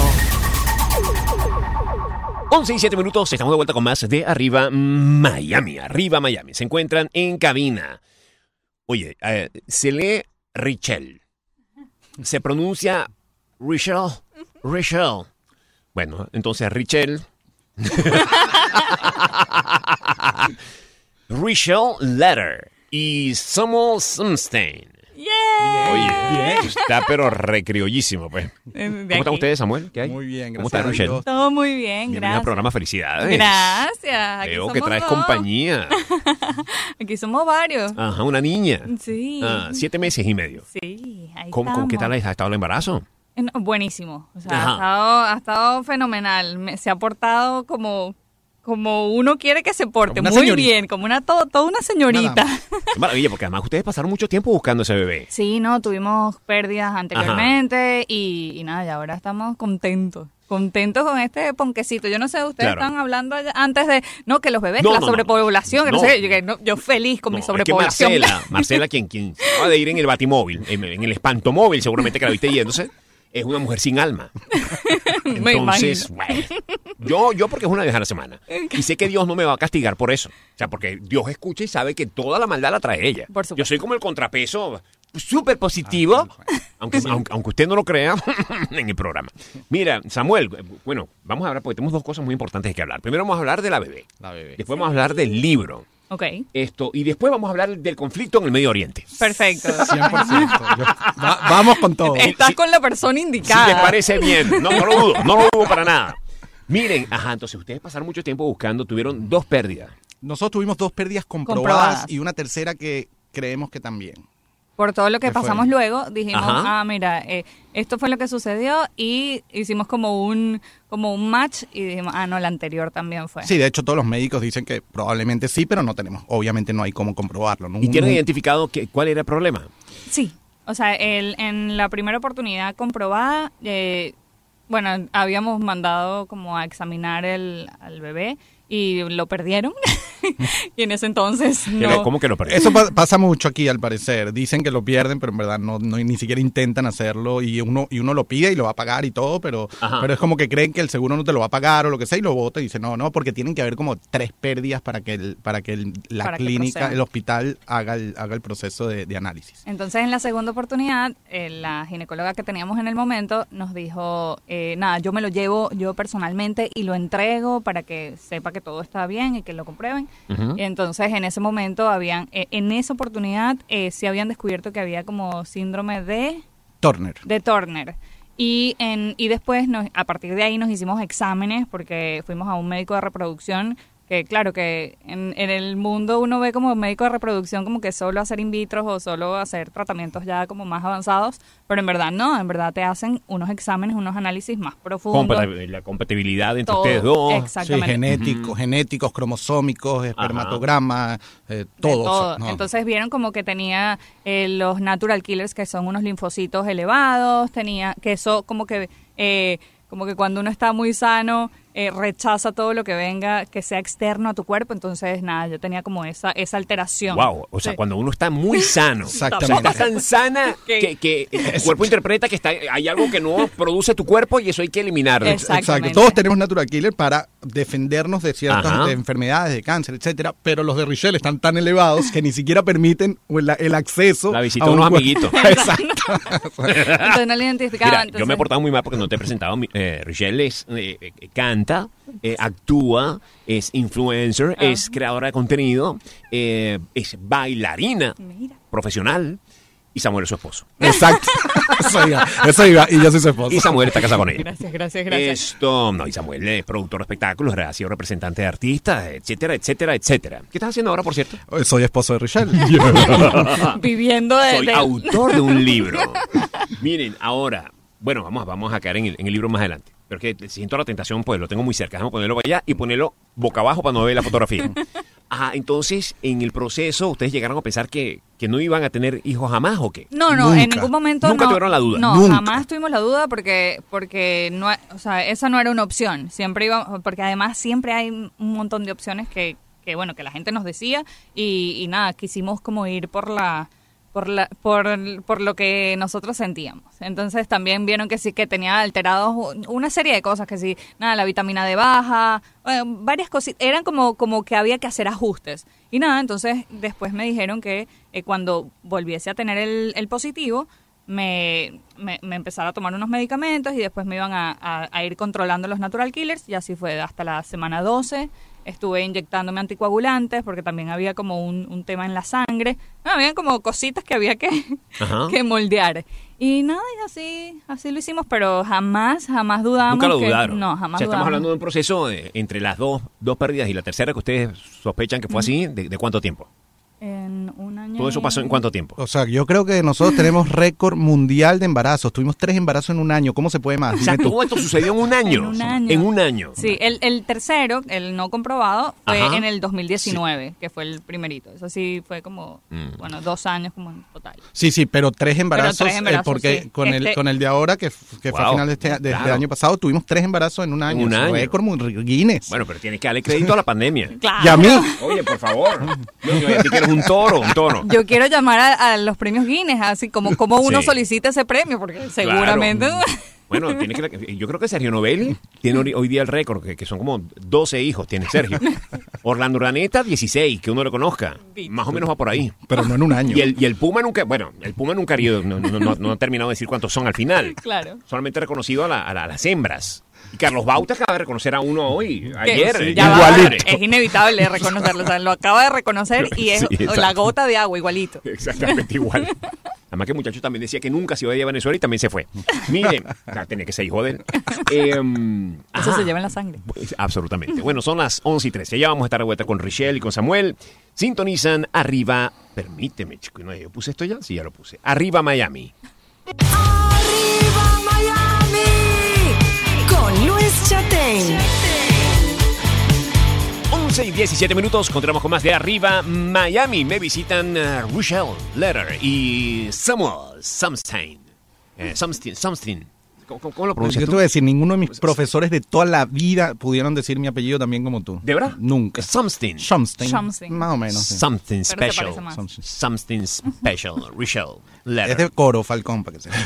once y siete minutos, estamos de vuelta con más de Arriba Miami. Arriba Miami. Se encuentran en cabina. Oye, eh, se lee Richelle. Se pronuncia Richelle. Richelle. Bueno, entonces Richelle. Richelle Letter y Samuel Sunstein. ¡Yeah! Oye, está pero recriollísimo, pues. ¿Cómo están ustedes, Samuel? ¿Qué hay? Muy bien, ¿Cómo gracias está a Richelle? Dios. Todo muy bien, Bienvenida gracias. al programa, felicidades. Gracias. Aquí Veo que somos traes dos. compañía. Aquí somos varios. Ajá, una niña. Sí. Ah, siete meses y medio. Sí, ahí ¿Cómo, cómo- ¿Qué tal estamos. ha estado el embarazo? Eh, no, buenísimo. O sea, Ajá. ha estado, ha estado fenomenal. Me- se ha portado como, como uno quiere que se porte. Como una Muy señorita. bien, como una to- toda una señorita. Una Qué maravilla, porque además ustedes pasaron mucho tiempo buscando ese bebé. Sí, no, tuvimos pérdidas anteriormente y, y nada, y ahora estamos contentos. Contentos con este ponquecito. Yo no sé, ustedes Claro. estaban hablando allá- antes de, no, que los bebés, No, que la no, no, sobrepoblación, que no, no. sé qué. Yo, que no, yo feliz con No, mi es que sobrepoblación. Marcela, Marcela quien, quien se acaba de ir en el batimóvil, en, en el espantomóvil, seguramente que la viste yéndose, es una mujer sin alma. Me Entonces, imagino. bueno, yo, yo porque es una vez a la semana. Y sé que Dios no me va a castigar por eso. O sea, porque Dios escucha y sabe que toda la maldad la trae ella. Por supuesto. Yo soy como el contrapeso súper positivo, aunque, aunque, aunque usted no lo crea en el programa. Mira, Samuel, bueno, vamos a hablar, porque tenemos dos cosas muy importantes que hablar. Primero vamos a hablar de la bebé. La bebé. Después vamos a hablar del libro. Ok, Esto, y después vamos a hablar del conflicto en el Medio Oriente. perfecto. cien por ciento. Yo- va- vamos con todo. Estás sí. con la persona Si indicada. les parece bien. No, no lo dudo, no lo dudo para nada. Miren, ajá, entonces ustedes pasaron mucho tiempo buscando, tuvieron dos pérdidas. Nosotros tuvimos dos pérdidas comprobadas, Comprobadas. y una tercera que creemos que también. Por todo lo que ¿Qué fue? pasamos luego, dijimos, Ajá. ah, mira, eh, esto fue lo que sucedió y hicimos como un como un match y dijimos, ah, no, la anterior también fue. Sí, de hecho todos los médicos dicen que probablemente sí, pero no tenemos, obviamente no hay cómo comprobarlo. ¿no? ¿Y tienen Un- identificado que, cuál era el problema? Sí, o sea, el, en la primera oportunidad comprobada, eh, bueno, habíamos mandado como a examinar el, al bebé y lo perdieron. Y en ese entonces no. Pero, ¿cómo que lo perdieron? Eso pa- pasa mucho aquí, al parecer. Dicen que lo pierden, pero en verdad no, no ni siquiera intentan hacerlo y uno y uno lo pide y lo va a pagar y todo, pero, pero es como que creen que el seguro no te lo va a pagar o lo que sea y lo vota y dice no, no, porque tienen que haber como tres pérdidas para que el, para que el- la Para que clínica, proceda. el hospital haga el, haga el proceso de, de análisis. Entonces, en la segunda oportunidad, eh, la ginecóloga que teníamos en el momento nos dijo, eh, nada, yo me lo llevo yo personalmente y lo entrego para que sepa que todo está bien y que lo comprueben. Ujú. Y entonces, en ese momento, habían, eh, en esa oportunidad, eh, sí habían descubierto que había como síndrome de, Turner. de Turner. Y, en, y después, nos, a partir de ahí, nos hicimos exámenes porque fuimos a un médico de reproducción. Que claro, que en, en el mundo uno ve como médico de reproducción como que solo hacer in vitro o solo hacer tratamientos ya como más avanzados, pero en verdad no, en verdad te hacen unos exámenes, unos análisis más profundos. Compati- la compatibilidad entre todo. ustedes dos. Sí, Exactamente. genéticos, genéticos, cromosómicos, espermatogramas, eh, De todo. todo. ¿no? Entonces vieron como que tenía eh, los natural killers, que son unos linfocitos elevados, tenía que eso como que eh, como que cuando uno está muy sano eh, rechaza todo lo que venga que sea externo a tu cuerpo. Entonces nada, yo tenía como esa esa alteración. Wow, o sea, Sí. cuando uno está muy sano, o sea, Exactamente. estás tan sana que, que tu cuerpo interpreta que está, hay algo que no produce tu cuerpo y eso hay que eliminarlo. Exacto. Exacto. Todos tenemos natural killer para defendernos de ciertas Ajá. de enfermedades, de cáncer, etcétera, pero los de Richelle están tan elevados que ni siquiera permiten el, el acceso La visita a de un unos cuerpo. amiguitos. Exacto. Entonces no lo identificaba. Mira, entonces, yo me he portado muy mal porque no te he presentado. mi- Eh, Richelle es, eh, eh, canta, eh, actúa, es influencer, Ah. es creadora de contenido, eh, es bailarina Mira. profesional y Samuel es su esposo. Exacto. Eso iba, eso iba, y yo soy su esposo. Y Samuel está casado con ella. Gracias, gracias, gracias. Esto, no, y Samuel es productor de espectáculos, ha sido representante de artistas, etcétera, etcétera, etcétera. ¿Qué estás haciendo ahora, por cierto? Soy esposo de Richelle. Viviendo de, Soy de- autor de un libro. Miren, ahora, bueno, vamos, vamos a caer en el, en el libro más adelante. Pero es que siento la tentación, pues lo tengo muy cerca. Déjame ponerlo para allá y ponerlo boca abajo para no ver la fotografía. Ah, entonces, en el proceso, ¿ustedes llegaron a pensar que, que no iban a tener hijos jamás o qué? No, no, en Nunca. ningún momento Nunca no, tuvieron la duda. No, Nunca. jamás tuvimos la duda porque porque no, o sea, esa no era una opción. Siempre iba, porque además siempre hay un montón de opciones que, que bueno, que la gente nos decía y, y nada, quisimos como ir por la por la por, por lo que nosotros sentíamos. Entonces también vieron que sí que tenía alterados una serie de cosas, que sí, nada, la vitamina D baja, bueno, varias cositas, eran como como que había que hacer ajustes. Y nada, entonces después me dijeron que eh, cuando volviese a tener el, el positivo, me, me, me empezara a tomar unos medicamentos y después me iban a, a, a ir controlando los natural killers, y así fue hasta la semana doce. Estuve inyectándome anticoagulantes porque también había como un, un tema en la sangre. No, había como cositas que había que, Ajá. que moldear. Y nada, y así, así lo hicimos, pero jamás, jamás dudamos. Nunca lo que- dudaron. No, jamás O sea, estamos dudamos. hablando de un proceso de- entre las dos, dos pérdidas y la tercera que ustedes sospechan que fue así, ¿de, de cuánto tiempo? En un año. ¿Todo eso pasó en cuánto tiempo? O sea, yo creo que nosotros tenemos récord mundial de embarazos. Tuvimos tres embarazos en un año. ¿Cómo se puede más? O sea, Dime tú. todo esto sucedió en un año. En un año. En un año. Sí, el, el tercero, el no comprobado, fue Ajá. en el dos mil diecinueve, que fue el primerito. Eso sí fue como, Mm. bueno, dos años como en total. Sí, sí, pero tres embarazos, tres embarazos, eh, porque sí. con el Este- con el de ahora, que, f- que fue a Wow, final de este, de este claro. año pasado, tuvimos tres embarazos en un año. un Es año. récord muy Guinness. Bueno, pero tienes que darle crédito a la pandemia. Claro. Y a mí, Oye, por favor. No, yo voy a decir que eres un toro, un toro. Yo quiero llamar a, a los premios Guinness, así como, como uno Sí. solicita ese premio, porque seguramente... Claro. Bueno, tiene que, yo creo que Sergio Novelli tiene hoy- hoy día el récord, que, que son como doce hijos, tiene Sergio. Orlando Urdaneta, dieciséis, que uno lo conozca. Más o menos va por ahí. pero no en un año. Y el, y el Puma nunca, bueno, el Puma nunca ha ido, no, no, no, no ha terminado de decir cuántos son al final. Claro. Solamente ha reconocido a, la- a la- a las hembras. Y Carlos Bauta acaba de reconocer a uno hoy, Que ayer. sí, eh, ya va, madre. es inevitable reconocerlo, o sea, lo acaba de reconocer y es Sí, exacto. la gota de agua igualito. Exactamente igual. Además que el muchacho también decía que nunca se iba a ir a Venezuela y también se fue. Miren, ah, tenía que ser hijo de él. Eh, Eso ajá. se lleva en la sangre. Pues, absolutamente. Bueno, son las once y trece. Ya vamos a estar de vuelta con Richelle y con Samuel. Sintonizan arriba. Permíteme, chico. No, yo puse esto ya. Sí, ya lo puse. Arriba Miami. ¡Arriba Miami! Con Luis Chatén. once y diecisiete minutos. Continuamos con más de Arriba Miami. Me visitan uh, Richelle Letter y Samuel Sumstein. Eh, Sumstein. Sumstein. ¿Cómo, cómo lo Pues pronuncias yo tú? te voy a decir, ninguno de mis profesores de toda la vida pudieron decir mi apellido también como tú. ¿De verdad? Nunca. Something. Schomstein. Schomstein. Más o menos. Sí. Something Pero se special. parece más. Something. Something special. Richelle. Es Letter. de Coro, Falcón, para que sepa.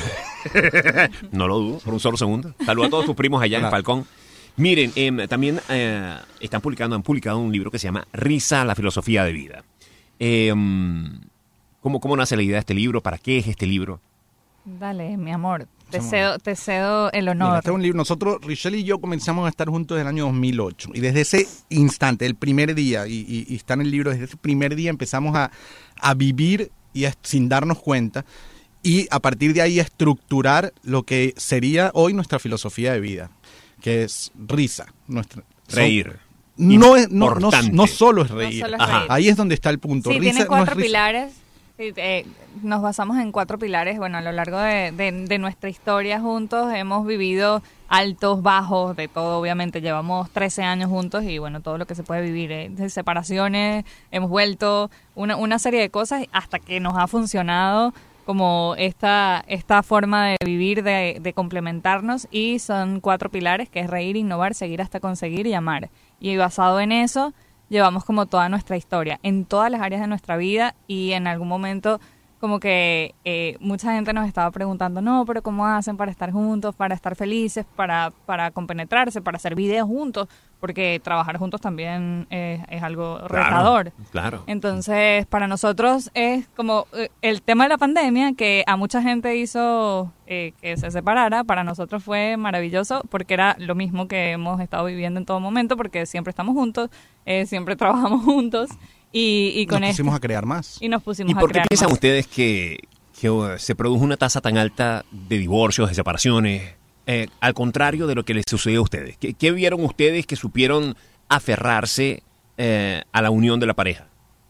No lo dudo, por un solo segundo. Saludos a todos tus primos allá en Claro. Falcón. Miren, eh, también eh, están publicando, han publicado un libro que se llama Risa, la filosofía de vida. Eh, ¿cómo, ¿Cómo nace la idea de este libro? ¿Para qué es este libro? Dale, mi amor. Te Somos- cedo, te cedo el Mira, honor. este es un libro. Nosotros, Richelle y yo, comenzamos a estar juntos en el año dos mil ocho. Y desde ese instante, el primer día, y, y- y está en el libro, desde ese primer día empezamos a, a vivir y a- sin darnos cuenta. Y a partir de ahí a estructurar lo que sería hoy nuestra filosofía de vida, que es risa. Nuestra, son- Reír. No, es, no, no, Importante. no solo es reír. No solo es Ajá. reír. Ahí es donde está el punto. Sí, Risa tiene no es cuatro risa. pilares. Sí, eh, nos basamos en cuatro pilares. Bueno, a lo largo de, de- de nuestra historia juntos hemos vivido altos, bajos, de todo, obviamente. Llevamos trece años juntos y bueno, todo lo que se puede vivir. eh, de separaciones, hemos vuelto, una, una serie de cosas hasta que nos ha funcionado como esta, esta forma de vivir, de, de complementarnos, y son cuatro pilares, que es reír, innovar, seguir hasta conseguir y amar. Y basado en eso, llevamos como toda nuestra historia, en todas las áreas de nuestra vida, y en algún momento como que eh, mucha gente nos estaba preguntando, no, pero ¿cómo hacen para estar juntos, para estar felices, para, para compenetrarse, para hacer videos juntos? Porque trabajar juntos también eh, es algo retador. Claro. Entonces, para nosotros es como eh, el tema de la pandemia, que a mucha gente hizo eh, que se separara. Para nosotros fue maravilloso porque era lo mismo que hemos estado viviendo en todo momento, porque siempre estamos juntos, eh, siempre trabajamos juntos y, y con Nos esto- pusimos a crear más. y nos pusimos ¿Y a por qué crear piensan más. ustedes que, que uh, se produjo una tasa tan alta de divorcios, de separaciones, eh, al contrario de lo que les sucedió a ustedes? ¿Qué, qué vieron ustedes que supieron aferrarse eh, a la unión de la pareja?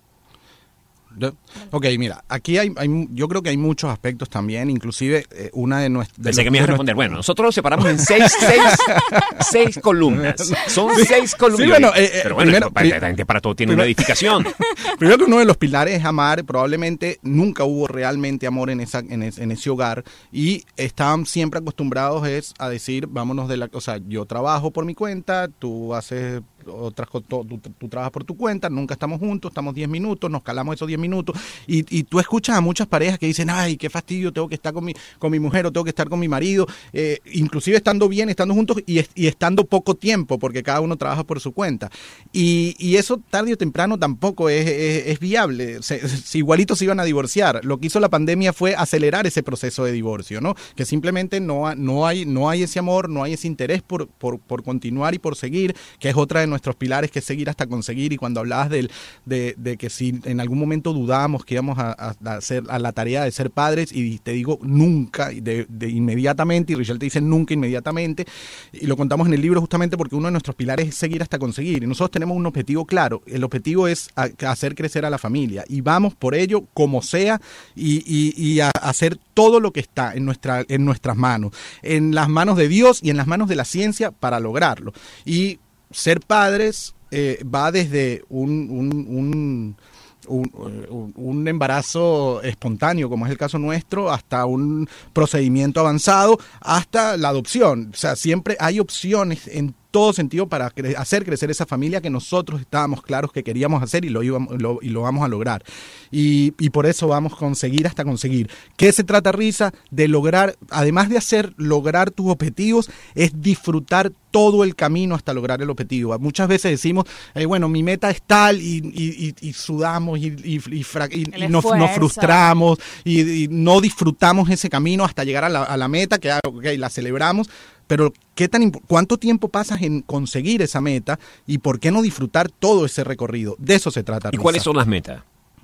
Yo- Ok, mira, aquí hay, hay- yo creo que hay muchos aspectos también, inclusive eh, una de nuestras... Pensé que me ibas a responder. Bueno, nosotros lo separamos en seis, seis, seis columnas. Son seis columnas. Sí, bueno, eh, eh, Pero bueno, primero- para, la gente para todo tiene una primero- edificación. Primero que uno de los pilares es amar. Probablemente nunca hubo realmente amor en esa en, es- en ese hogar, y estaban siempre acostumbrados es a decir, vámonos de la... O sea, yo trabajo por mi cuenta, tú haces otras cosas, tú, tú- tú trabajas por tu cuenta, nunca estamos juntos, estamos diez minutos, nos calamos esos diez minutos, y, y tú escuchas a muchas parejas que dicen, ay, qué fastidio, tengo que estar con mi, con mi mujer o tengo que estar con mi marido, eh, inclusive estando bien, estando juntos y, es- y estando poco tiempo, porque cada uno trabaja por su cuenta. Y, y eso tarde o temprano tampoco es, es- es viable. Se, se- igualito se iban a divorciar. Lo que hizo la pandemia fue acelerar ese proceso de divorcio, ¿no? Que simplemente no, ha- no, hay, no hay ese amor, no hay ese interés por, por, por continuar y por seguir, que es otra de nuestros pilares, que es seguir hasta conseguir. Y cuando hablabas del, de, de que si en algún momento dudábamos que íbamos a, a- a hacer a la tarea de ser padres, y te digo nunca, de, de inmediatamente, y Richelle te dice nunca inmediatamente, y lo contamos en el libro justamente porque uno de nuestros pilares es seguir hasta conseguir, y nosotros tenemos un objetivo claro. El objetivo es a- hacer crecer a la familia, y vamos por ello como sea, y, y- y a hacer todo lo que está en, nuestra, en nuestras manos, en las manos de Dios y en las manos de la ciencia para lograrlo. Y ser padres eh, va desde un, un, un, un, un- un embarazo espontáneo, como es el caso nuestro, hasta un procedimiento avanzado, hasta la adopción. O sea, siempre hay opciones en todo sentido para cre- hacer crecer esa familia que nosotros estábamos claros que queríamos hacer, y lo, íbamos, lo, y lo vamos a lograr. Y, y por eso vamos a conseguir hasta conseguir. ¿Qué se trata, Risa? De lograr, además de hacer lograr tus objetivos, es disfrutar todo el camino hasta lograr el objetivo. Muchas veces decimos, eh, bueno, mi meta es tal, y, y- y- y sudamos y, y- y fra- y- El y nos, nos esfuerzo. frustramos y, y no disfrutamos ese camino hasta llegar a la, a la meta, que ah, ok, la celebramos. Pero ¿qué tan impo- ¿cuánto tiempo pasas en conseguir esa meta, y por qué no disfrutar todo ese recorrido? De eso se trata. ¿Y Risa. cuáles son las metas?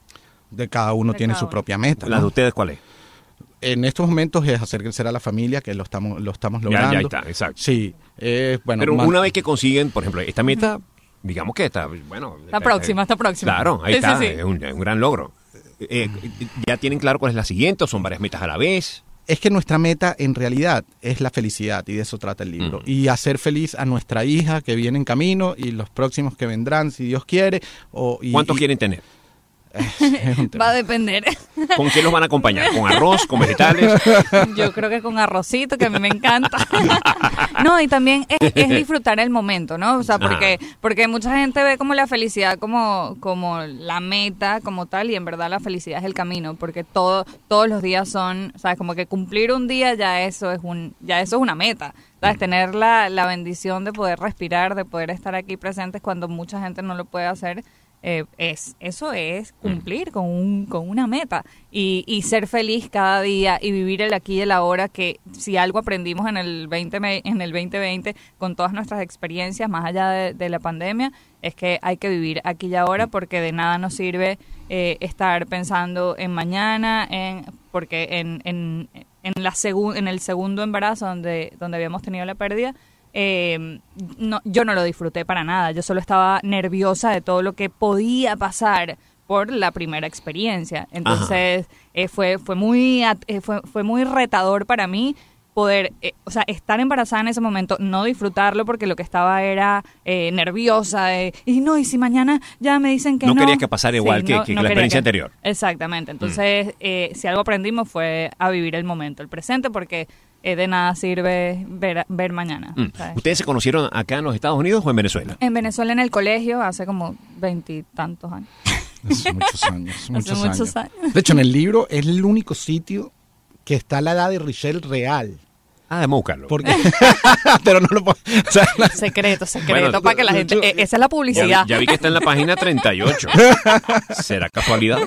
De cada uno De tiene cada su uno. propia meta, ¿Las de ¿no? ustedes cuáles? En estos momentos es hacer crecer a la familia, que lo estamos lo estamos Ya, logrando. ya está, exacto. Sí, eh, bueno. Pero man- una vez que consiguen, por ejemplo, esta meta, digamos que está, bueno... Está eh, próxima, eh, está próxima. Claro, ahí Sí, sí, está, sí. Es, un, es un gran logro. Eh, ¿Ya tienen claro cuál es la siguiente o son varias metas a la vez? Es que nuestra meta en realidad es la felicidad, y de eso trata el libro. Mm. Y hacer feliz a nuestra hija que viene en camino, y los próximos que vendrán, si Dios quiere. O, y- ¿Cuántos y- quieren tener? Es un tema. Va a depender. ¿Con qué los van a acompañar? ¿Con arroz? ¿Con vegetales? Yo creo que con arrocito, que a mí me encanta. No, y también es, es disfrutar el momento, ¿no? O sea, porque porque mucha gente ve como la felicidad como, como la meta, como tal, y en verdad la felicidad es el camino, porque todo todos los días son, ¿sabes? Como que cumplir un día ya eso es un ya eso es una meta. ¿Sabes? Tener la, la bendición de poder respirar, de poder estar aquí presentes cuando mucha gente no lo puede hacer. Eh, es eso es cumplir con un con una meta y, y ser feliz cada día y vivir el aquí y el ahora, que si algo aprendimos en el veinte en el veinte veinte con todas nuestras experiencias más allá de, de la pandemia, es que hay que vivir aquí y ahora, porque de nada nos sirve eh, estar pensando en mañana, en porque en en, en la segun, en el segundo embarazo donde donde habíamos tenido la pérdida, Eh, no, yo no lo disfruté para nada. Yo solo estaba nerviosa de todo lo que podía pasar por la primera experiencia. Entonces eh, fue fue muy eh, fue fue muy retador para mí poder, eh, o sea, estar embarazada en ese momento, no disfrutarlo porque lo que estaba era eh, nerviosa de, y no, y si mañana ya me dicen que no. No querías que pasara igual sí, que, no, que no la experiencia que, anterior. Exactamente. Entonces, mm. eh, si algo aprendimos fue a vivir el momento, el presente, porque Eh, de nada sirve ver, ver mañana. Mm. ¿Ustedes se conocieron acá en los Estados Unidos o en Venezuela? En Venezuela, en el colegio, hace como veintitantos años. Hace muchos años. Muchos, hace muchos años. años. De hecho, en el libro es el único sitio que está la edad de Richelle real. Ah, de buscarlo. Porque, pero no lo puedo. O sea, la, secreto, secreto, bueno, para que la gente. Eh, esa es la publicidad. Ya, ya vi que está en la página treinta y ocho. ¿Será casualidad?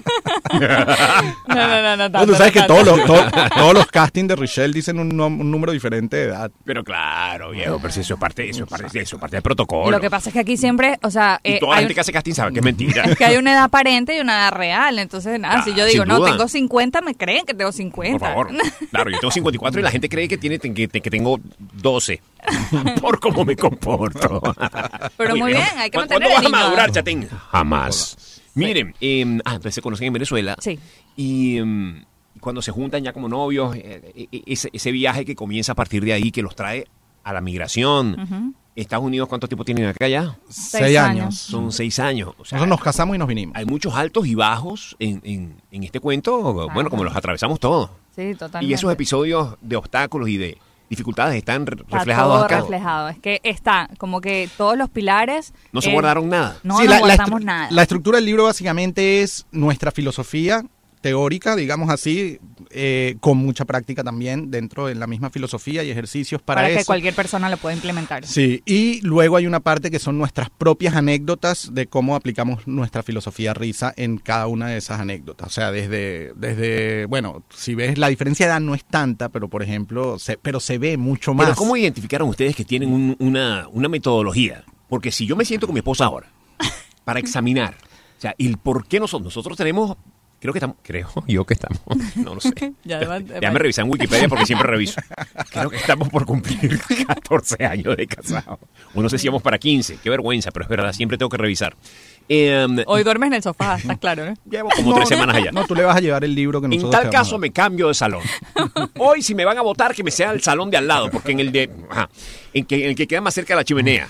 No, no, no, no. Tanto, tú sabes no, que todos los, todo, todos los castings de Richelle dicen un, un número diferente de edad. Pero claro, viejo, pero si eso es parte, eso es parte, eso es parte del protocolo. Lo que pasa es que aquí siempre, o sea, y eh, toda la hay gente un, que hace casting sabe que es mentira. es que hay una edad aparente y una edad real. Entonces, nada, Ah, si yo digo, sin no, duda. tengo cincuenta, me creen que tengo cincuenta. Por favor. Claro, yo tengo cincuenta y cuatro y la gente cree que tiene que, que tengo doce. Por cómo me comporto. Pero Oye, muy bien, ¿cu- hay que ¿Cuándo mantener vas el a niño? madurar, chatín? Jamás. Miren, eh, ah, entonces se conocen en Venezuela. Sí. Y eh, cuando se juntan ya como novios, eh, eh, ese, ese viaje que comienza a partir de ahí, que los trae a la migración. Ujú. Estados Unidos, ¿cuánto tiempo tienen acá ya? Seis, Seis años. años. Son seis años. O sea, Nosotros nos casamos y nos vinimos. hay muchos altos y bajos en, en, en este cuento, bueno, como los atravesamos todos. Sí, totalmente. Y esos episodios de obstáculos y de dificultades están re- Está reflejados todo acá. reflejado. Es que está como que todos los pilares. No se eh, guardaron nada. No, Sí, no la, la guardamos estru- nada. la estructura del libro básicamente es nuestra filosofía teórica, digamos así, eh, con mucha práctica también dentro de la misma filosofía y ejercicios para, para que eso. cualquier persona lo pueda implementar. Sí, y luego hay una parte que son nuestras propias anécdotas de cómo aplicamos nuestra filosofía risa en cada una de esas anécdotas. O sea, desde, desde bueno, si ves, la diferencia de edad no es tanta, pero por ejemplo, se, pero se ve mucho más. Pero ¿cómo identificaron ustedes que tienen un- una, una metodología? Porque si yo me siento con mi esposa ahora para examinar, o sea, el por qué nosotros, nosotros tenemos, creo que estamos, creo yo que estamos, no lo sé. Ya, Ya, además- ya me revisé en Wikipedia porque siempre reviso. Creo que estamos por cumplir catorce años de casado. O no sé si vamos para quince, qué vergüenza, pero es verdad, siempre tengo que revisar. Eh, Hoy duermes en el sofá, está claro, ¿eh? Llevo como tres semanas allá. No, tú le vas a llevar el libro que En nosotros tal te vamos a caso dar. me cambio de salón. Hoy si me van a votar que me sea el salón de al lado, porque en el de ajá, en, que, en el que queda más cerca de la chimenea.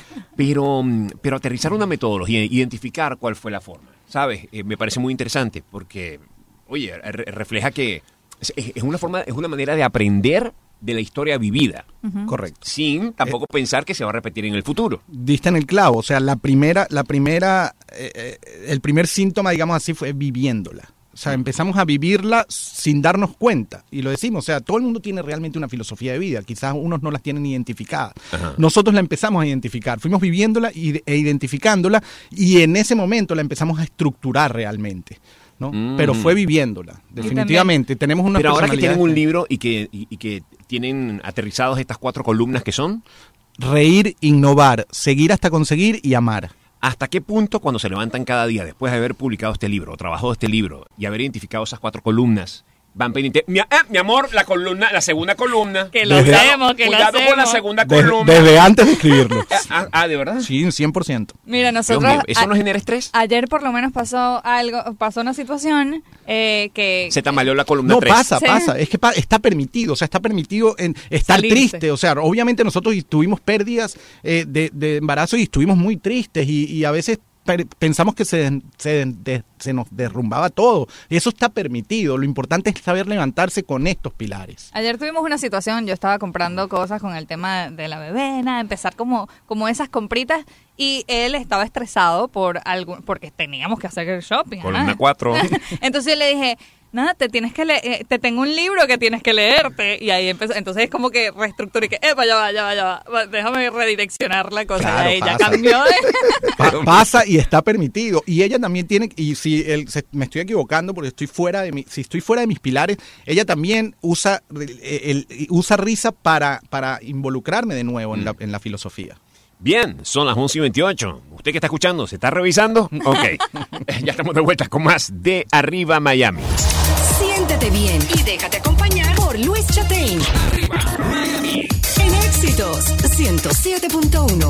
Pero, mm, pero aterrizar una metodología, identificar cuál fue la forma, ¿sabes? Eh, me parece muy interesante porque, oye, re- refleja que es, es una forma, es una manera de aprender de la historia vivida, Correcto. sin tampoco pensar que se va a repetir en el futuro. Diste en el clavo, o sea, la primera, la primera, eh, eh, el primer síntoma, digamos así, fue viviéndola. O sea, empezamos a vivirla sin darnos cuenta. Y lo decimos, o sea, todo el mundo tiene realmente una filosofía de vida. Quizás unos no las tienen identificadas. Ajá. Nosotros la empezamos a identificar. Fuimos viviéndola y- e identificándola y en ese momento la empezamos a estructurar realmente, ¿no? Mm. Pero fue viviéndola, definitivamente. Tenemos una Pero ahora que tienen un libro y que, y, y que tienen aterrizados estas cuatro columnas que son, reír, innovar, seguir hasta conseguir y amar. ¿hasta qué punto cuando se levantan cada día después de haber publicado este libro, o trabajado este libro y haber identificado esas cuatro columnas, van pendientes? Mi, eh, mi amor, la columna, la segunda columna. Que lo Desde- hacemos, que lo Cuidado con la hacemos. segunda Desde, columna. desde antes de escribirlo. Ah, ah, ¿de verdad? Sí, un cien por ciento. Mira, Dios nosotros. mío, ¿eso a- no genera estrés? Ayer por lo menos pasó algo, pasó una situación eh, que. Se tambaleó la columna No, tres. pasa, Sí. pasa. Es que pa- está permitido, o sea, está permitido en, estar Salirse. triste. O sea, obviamente nosotros tuvimos pérdidas eh, de, de embarazo y estuvimos muy tristes y, y a veces per- pensamos que se, se, de, se nos derrumbaba todo. Y eso está permitido. Lo importante es saber levantarse con estos pilares. Ayer tuvimos una situación, yo estaba comprando cosas con el tema de la bebé, nada, empezar como, como esas compritas, y él estaba estresado por algo, porque teníamos que hacer el shopping. Con ajá. una cuatro. Entonces yo le dije, nada, te tienes que leer, te tengo un libro que tienes que leerte. Y ahí empezó, entonces es como que reestructuré, que, epa, ya va, ya va, ya va, déjame redireccionar la cosa. Claro, y ahí ya pasa. cambió de... Pa- pasa y está permitido. Y ella también tiene, y si el, se- me estoy equivocando porque estoy fuera de mi, si estoy fuera de mis pilares, ella también usa, el, el- usa risa para, para involucrarme de nuevo en la, en la filosofía. Bien, son las once y veintiocho. ¿Usted que está escuchando, se está revisando? Ok. Ya estamos de vuelta con más de Arriba Miami. Siéntete bien y déjate acompañar por Luis Chatein. En Éxitos ciento siete punto uno.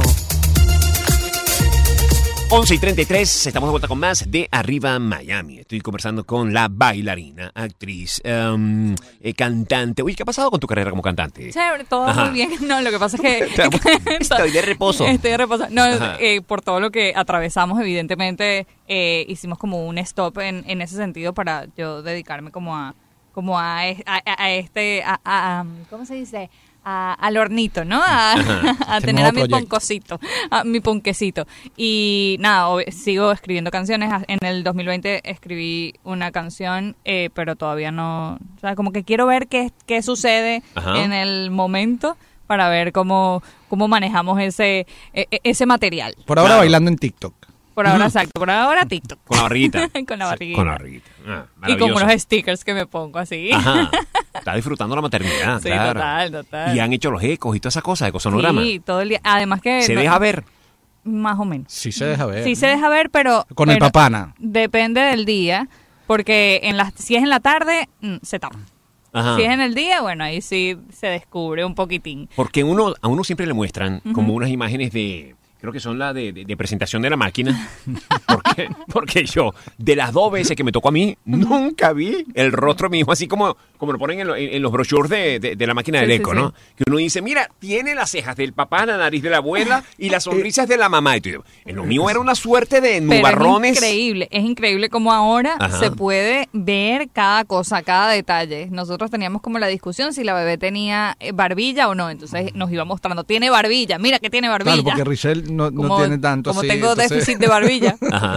once y treinta y tres, estamos de vuelta con más de Arriba Miami. Estoy conversando con la bailarina, actriz, um, eh, cantante. Oye, ¿qué ha pasado con tu carrera como cantante? Chévere, todo Ajá. muy bien. No, lo que pasa es que... Estoy de reposo. Estoy de reposo. No, Ajá. eh, por todo lo que atravesamos, evidentemente, eh, hicimos como un stop en, en ese sentido para yo dedicarme como a como a, a, a este... A, a- a- ¿cómo se dice? A- al hornito, ¿no? A, a Este tener a nuevo mi proyecto. poncosito, a mi ponquecito. Y nada, ob- sigo escribiendo canciones. En el dos mil veinte escribí una canción, eh, pero todavía no... O sea, como que quiero ver qué, qué sucede Ajá. en el momento para ver cómo, cómo manejamos ese, e- e- ese material. Por ahora Claro. bailando en TikTok. Por ahora, exacto. Por ahora, TikTok. Con la barriguita. Con la barriguita. Con la barriguita. Ah, Y con maravilloso. unos stickers que me pongo así. Ajá. Está disfrutando la maternidad, Sí, claro. total, total. Y han hecho los ecos y todas esas cosas, ecosonograma. Sí, todo el día. Además que... Se no- deja ver. Más o menos. Sí se deja ver. Sí se deja ver, pero... Con el pero papana. Depende del día, porque en las, si es en la tarde, mm, se tapa. Ajá. Si es en el día, bueno, ahí sí se descubre un poquitín. Porque uno, a uno siempre le muestran como unas imágenes de... Creo que son la de, de- de presentación de la máquina. Porque, porque yo, de las dos veces que me tocó a mí, nunca vi el rostro de mi hijo así como, como lo ponen en, lo- en- en los brochures de, de- de la máquina Sí, del sí, eco, sí. ¿no? Que uno dice, mira, tiene las cejas del papá, la nariz de la abuela y las sonrisas de la mamá. Y tú dices, en lo mío era una suerte de Pero nubarrones. es increíble, es increíble como ahora Ajá. se puede ver cada cosa, cada detalle. Nosotros teníamos como la discusión si la bebé tenía eh, barbilla o no, entonces nos iba mostrando, tiene barbilla, mira que tiene barbilla. Claro, porque Richelle no, no Como- tiene tanto Como así, tengo entonces- déficit de barbilla. Ajá.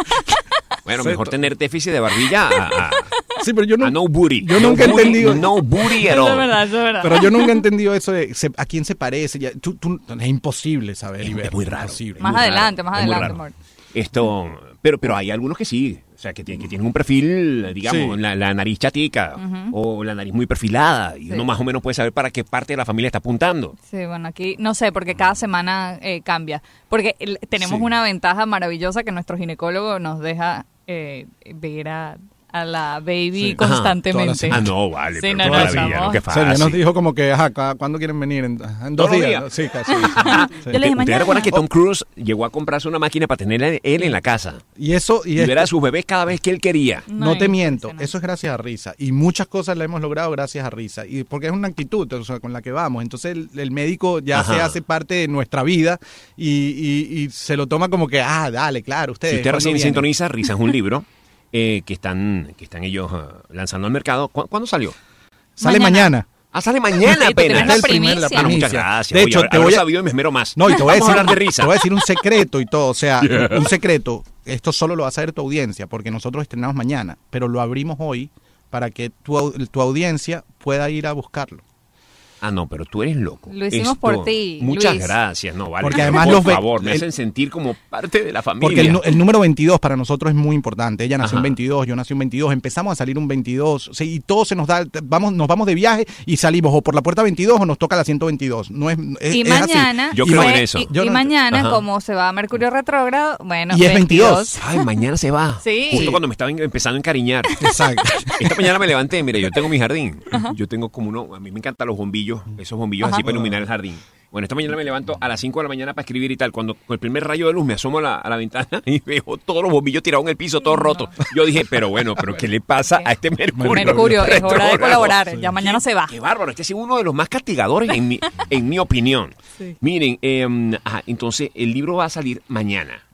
Bueno, Sí, mejor to- tener déficit de barbilla a, a- Sí, pero yo, a no, no booty. yo No nunca he booty, entendido. No booty at Eso es all. verdad, eso es verdad. Pero yo nunca he entendido eso de se- a quién se parece. Ya, tú- tú- es imposible saber. Es, y ver, es muy raro. imposible. Más muy raro, adelante, más es muy adelante, raro. amor. Esto, pero, pero hay algunos que sí, o sea, que, tienen- que tienen un perfil, digamos, Sí. la, la nariz chatica o la nariz muy perfilada y Sí. uno más o menos puede saber para qué parte de la familia está apuntando. Sí, bueno, aquí no sé, porque cada semana eh, cambia. Porque el- tenemos Sí. una ventaja maravillosa que nuestro ginecólogo nos deja eh, ver a, a la baby Sí. constantemente. Ajá, Ah, no, vale, Sí, pero no, qué no, maravilla, estamos- ¿no? Qué O sea, fácil. ya nos dijo como que, ajá, ¿cu- ¿cuándo quieren venir? En, en dos ¿Todos los días. días? Sí, casi. Sí. Yo le dije, ¿Ustedes mañana. recuerdan que Tom Cruise llegó a comprarse una máquina para tenerla él en la casa? Y eso, y Y esto- ver a sus bebés cada vez que él quería. no te es miento, impresionante. eso es gracias a Risa. Y muchas cosas la hemos logrado gracias a Risa. Y porque es una actitud, o sea, con la que vamos. Entonces el, el médico ya Ajá. se hace parte de nuestra vida y, y- y se lo toma como que, ah, dale, claro, ustedes. Si usted ¿cuándo recién vienen? sintoniza, Risa es un libro eh, que están que están ellos ah, lanzando al mercado. ¿Cu- ¿Cuándo salió? Sale Mañana. mañana. Ah, sale mañana Sí, tú tienes apenas. la Es el primer- la primicia. Ah, no, primicia. muchas gracias. De Oye, hecho, haber- te haber voy a, sabido y me esmero más. no, y te voy a Vamos decir, a hablar de Risa. te voy a decir un secreto y todo. O sea, un secreto. Esto solo lo va a saber tu audiencia, porque nosotros estrenamos mañana, pero lo abrimos hoy para que tu, au- tu audiencia pueda ir a buscarlo. Ah, no, pero tú eres loco. Lo hicimos por ti, Muchas Luis. gracias, no, vale. Porque pero además por los ve- favor, me el- hacen sentir como parte de la familia. Porque el, nu- el número veintidós para nosotros es muy importante. Ella nació Ajá. un veintidós, yo nací un veintidós, empezamos a salir un veintidós, o sea, y todo se nos da, vamos, nos vamos de viaje y salimos o por la puerta veintidós o nos toca la ciento veintidós. No es, es- Y es así. mañana, Yo Y creo ma- en fue- eso. Y, Yo y no- mañana, Ajá. como se va a Mercurio retrógrado, bueno, Y es veintidós. Ay, mañana se va. Sí. Justo Sí. cuando me estaba en- empezando a encariñar. Exacto. Esta mañana me levanté, mira, yo tengo mi jardín. Yo tengo como uno, a mí me encantan los bombillos, esos bombillos así para iluminar el jardín. Bueno, esta mañana me levanto a las cinco de la mañana para escribir y tal. Cuando con el primer rayo de luz me asomo a la, a la ventana y veo todos los bombillos tirados en el piso, todos rotos. Yo dije, pero bueno, ¿pero qué le pasa a este Mercurio? Mercurio, es hora de retrógrado? colaborar. Ya mañana se va. Qué bárbaro, este ha sido uno de los más castigadores en mi, en mi opinión. Sí. Miren, eh, ajá, entonces el libro va a salir mañana.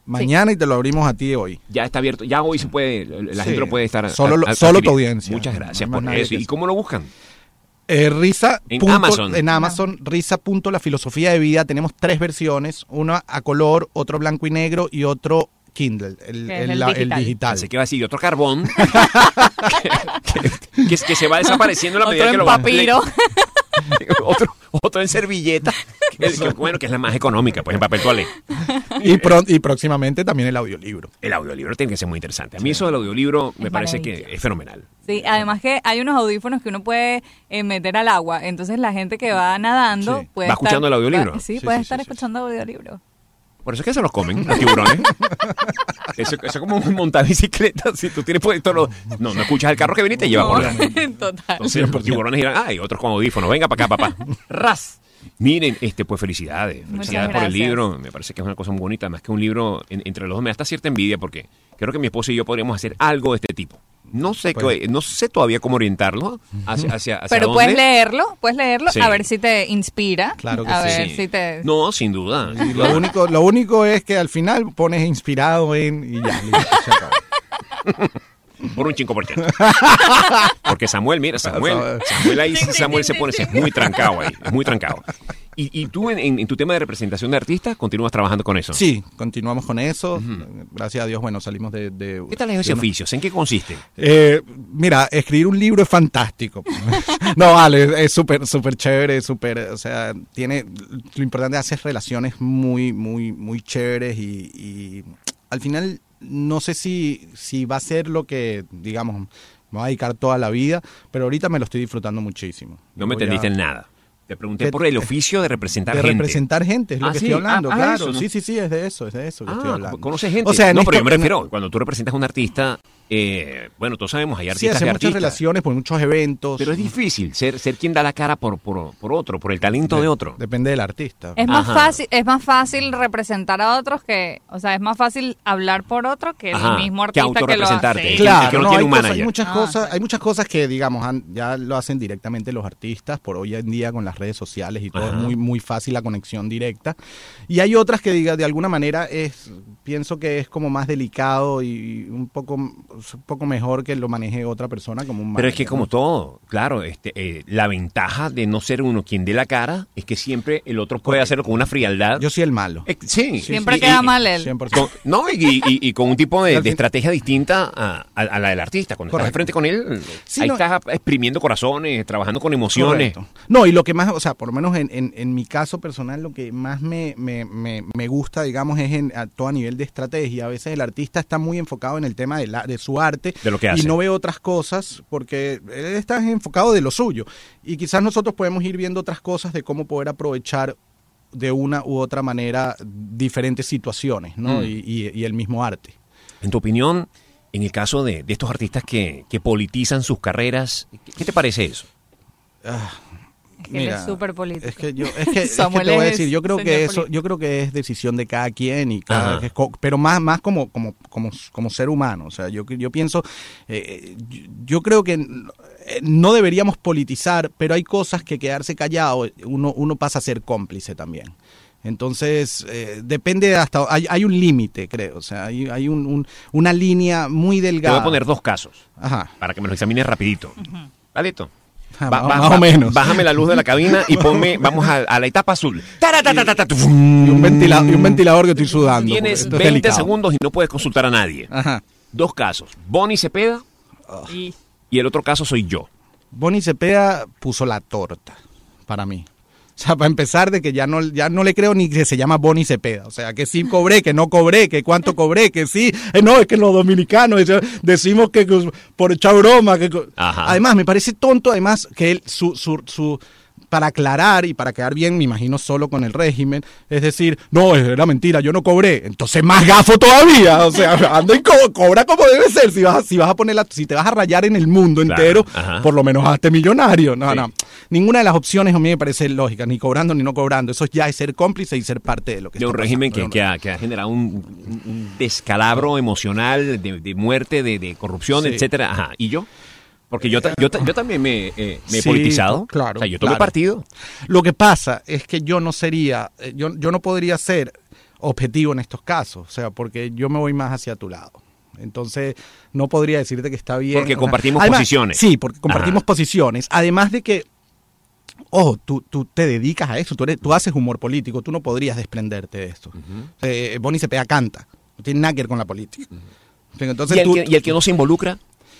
mañana sí. y te lo abrimos a ti hoy. Ya está abierto, ya hoy se puede, la sí. gente lo puede estar. Solo, a, a, solo tu audiencia. Muchas gracias no por eso. ¿Y cómo lo buscan? Eh, Risa. En punto, Amazon. En Amazon, Risa. Punto, la filosofía de vida. Tenemos tres versiones, una a color, otro blanco y negro y otro Kindle, el, el, el, la, el digital. digital. Pensé que va a decir otro carbón que, que, que, que se va desapareciendo en la medida otro que lo va. Papiro. otro, otro en servilleta. Que, que, bueno, que es la más económica, pues en papel toalé. Y, pro, y próximamente también el audiolibro. El audiolibro tiene que ser muy interesante. A mí sí. eso del audiolibro me es parece que es fenomenal. Sí, además que hay unos audífonos que uno puede eh, meter al agua. Entonces la gente que va nadando sí. puede ¿Va estar, escuchando el audiolibro? Va, sí, sí, puede sí, estar sí, escuchando sí. audiolibro. Por eso es que se los comen los tiburones. Eso es como montar bicicleta. Si tú tienes puesto los... No, no escuchas el carro que viene y te lleva no, por la... Total. Entonces los tiburones dirán, ay, otros con audífonos, venga para acá, papá. Ras. Miren, este, pues felicidades. Felicidades por el libro. Me parece que es una cosa muy bonita. Además que un libro, en, entre los dos me da hasta cierta envidia porque creo que mi esposa y yo podríamos hacer algo de este tipo. No sé, pues, qué, no sé todavía cómo orientarlo hacia, hacia, hacia pero dónde. puedes leerlo, puedes leerlo, sí. a ver si te inspira. Claro que a sí. ver sí. si te... No, sin duda. Y lo único, lo único es que al final pones inspirado en y ya, listo, se acabó. Por un cinco por ciento. Porque Samuel, mira, Samuel, Samuel ahí Samuel se pone, es muy trancado ahí, es muy trancado. ¿Y, y tú en, en, en tu tema de representación de artistas continúas trabajando con eso? Sí, continuamos con eso. Uh-huh. Gracias a Dios, bueno, salimos de... de ¿Qué tal es ese oficio? ¿En qué consiste? Eh, mira, escribir un libro es fantástico. No, vale, es súper, súper chévere, súper, o sea, tiene, lo importante es hacer relaciones muy, muy, muy chéveres y, y al final no sé si, si va a ser lo que, digamos, me va a dedicar toda la vida, pero ahorita me lo estoy disfrutando muchísimo. No me Voy entendiste a... en nada. Te pregunté de, por el oficio de representar de gente. De representar gente, es lo ah, que sí. estoy hablando, ah, claro. Eso, ¿no? Sí, sí, sí, es de eso, es de eso que ah, estoy hablando. ¿Conoces gente? O sea, no, pero esto, yo me refiero, cuando tú representas a un artista, eh, bueno, todos sabemos, hay artistas sí, de muchas artistas. relaciones por muchos eventos. Pero es difícil ser, ser quien da la cara por, por, por otro, por el talento de, de otro. Depende del artista. Es más Ajá. fácil, es más fácil representar a otros que, o sea, es más fácil hablar por otro que Ajá, el mismo que artista que lo autorrepresentarte. hace. Claro, que no no, tiene hay, un cosas, manager. hay muchas Ah, cosas, exacto. hay muchas cosas que digamos han, ya lo hacen directamente los artistas por hoy en día con las redes sociales y todo. Ajá. Es muy muy fácil la conexión directa. Y hay otras que diga de alguna manera es pienso que es como más delicado y un poco un poco mejor que lo maneje otra persona como un manager. Pero es que como todo, claro, este, eh, la ventaja de no ser uno quien dé la cara es que siempre el otro puede hacerlo con una frialdad. Yo soy el malo. Eh, sí. Siempre Y- queda y- mal él. cien por ciento. Con, no, y, y- y con un tipo de, Al de fin- estrategia distinta a, a- a la del artista. Cuando estás de Correcto. frente con él, Sí, ahí no- estás exprimiendo corazones, trabajando con emociones. Correcto. No, y lo que más, o sea, por lo menos en, en, en mi caso personal, lo que más me, me, me, me gusta, digamos, es en, a todo a nivel de estrategia. A veces el artista está muy enfocado en el tema de, la, de su arte De lo que y hace. no ve otras cosas porque él está enfocado de lo suyo. Y quizás nosotros podemos ir viendo otras cosas de cómo poder aprovechar de una u otra manera diferentes situaciones, ¿no? Mm. Y, y, y el mismo arte. En tu opinión, en el caso de, de estos artistas que, que politizan sus carreras, ¿qué, qué te parece eso? Es que él es súper político. Es que yo, es que, es que Samuel te voy a es decir, yo creo señor que eso, político. yo creo que es decisión de cada quien y cada, Ajá. que es co- pero más, más como, como, como, como ser humano. O sea, yo, yo pienso, eh, yo, yo creo que eh, no deberíamos politizar, pero hay cosas que quedarse callado, uno, uno pasa a ser cómplice también. Entonces, eh, depende hasta, hay, hay un límite, creo, o sea, hay, hay un, un- una línea muy Te delgada. voy a poner dos casos Ajá. para que me los examines rapidito. ¿Vale? Ah, Ba- más, ba- más ba- o menos. Bájame la luz de la cabina y ponme, vamos a, a la etapa azul. Taratatata, Y un, ventila- y un ventilador que estoy sudando. porque Tienes esto es veinte delicado. segundos y no puedes consultar a nadie. Ajá. Dos casos. Bonnie Cepeda Y y el otro caso soy yo. Bonnie Cepeda puso la torta para mí. O sea, para empezar de que ya no, ya no le creo ni que se llama Bonnie Cepeda. O sea, que sí cobré, que no cobré, que cuánto cobré, que sí. Eh, no, es que los dominicanos eso, decimos que que por echar broma. Que, Ajá. además, me parece tonto, además, que él, su, su, su, para aclarar y para quedar bien, me imagino, solo con el régimen, es decir, no, era mentira, yo no cobré. Entonces, más gafo todavía. O sea, anda y co- cobra como debe ser. Si vas, a- si vas a poner la, si te vas a rayar en el mundo Claro, entero, ajá. por lo menos hazte millonario. No, Sí. no. Ninguna de las opciones a mí me parece lógica, ni cobrando ni no cobrando. Eso ya es ser cómplice y ser parte de lo que De está un régimen que, pasando. que, ha, que ha generado un, un- un descalabro emocional de, de muerte, de, de corrupción, Sí. etcétera. Ajá. ¿Y yo? Porque yo, ta- yo, ta- yo también me, eh, me he Sí, politizado. claro, O sea, yo tomo claro. partido. Lo que pasa es que yo no sería, eh, yo, yo no podría ser, objetivo en estos casos, o sea, porque yo me voy más hacia tu lado. Entonces, no podría decirte que está bien. Porque compartimos Además, posiciones. Sí, porque compartimos Ajá. posiciones. Además de que, ojo, tú, tú te dedicas a eso, tú, eres, tú haces humor político, tú no podrías desprenderte de esto. Uh-huh. Eh, Bonnie Cepeda canta, no tiene nada que ver con la política. Uh-huh. Entonces, ¿Y, el tú, que, ¿Y el que no se involucra?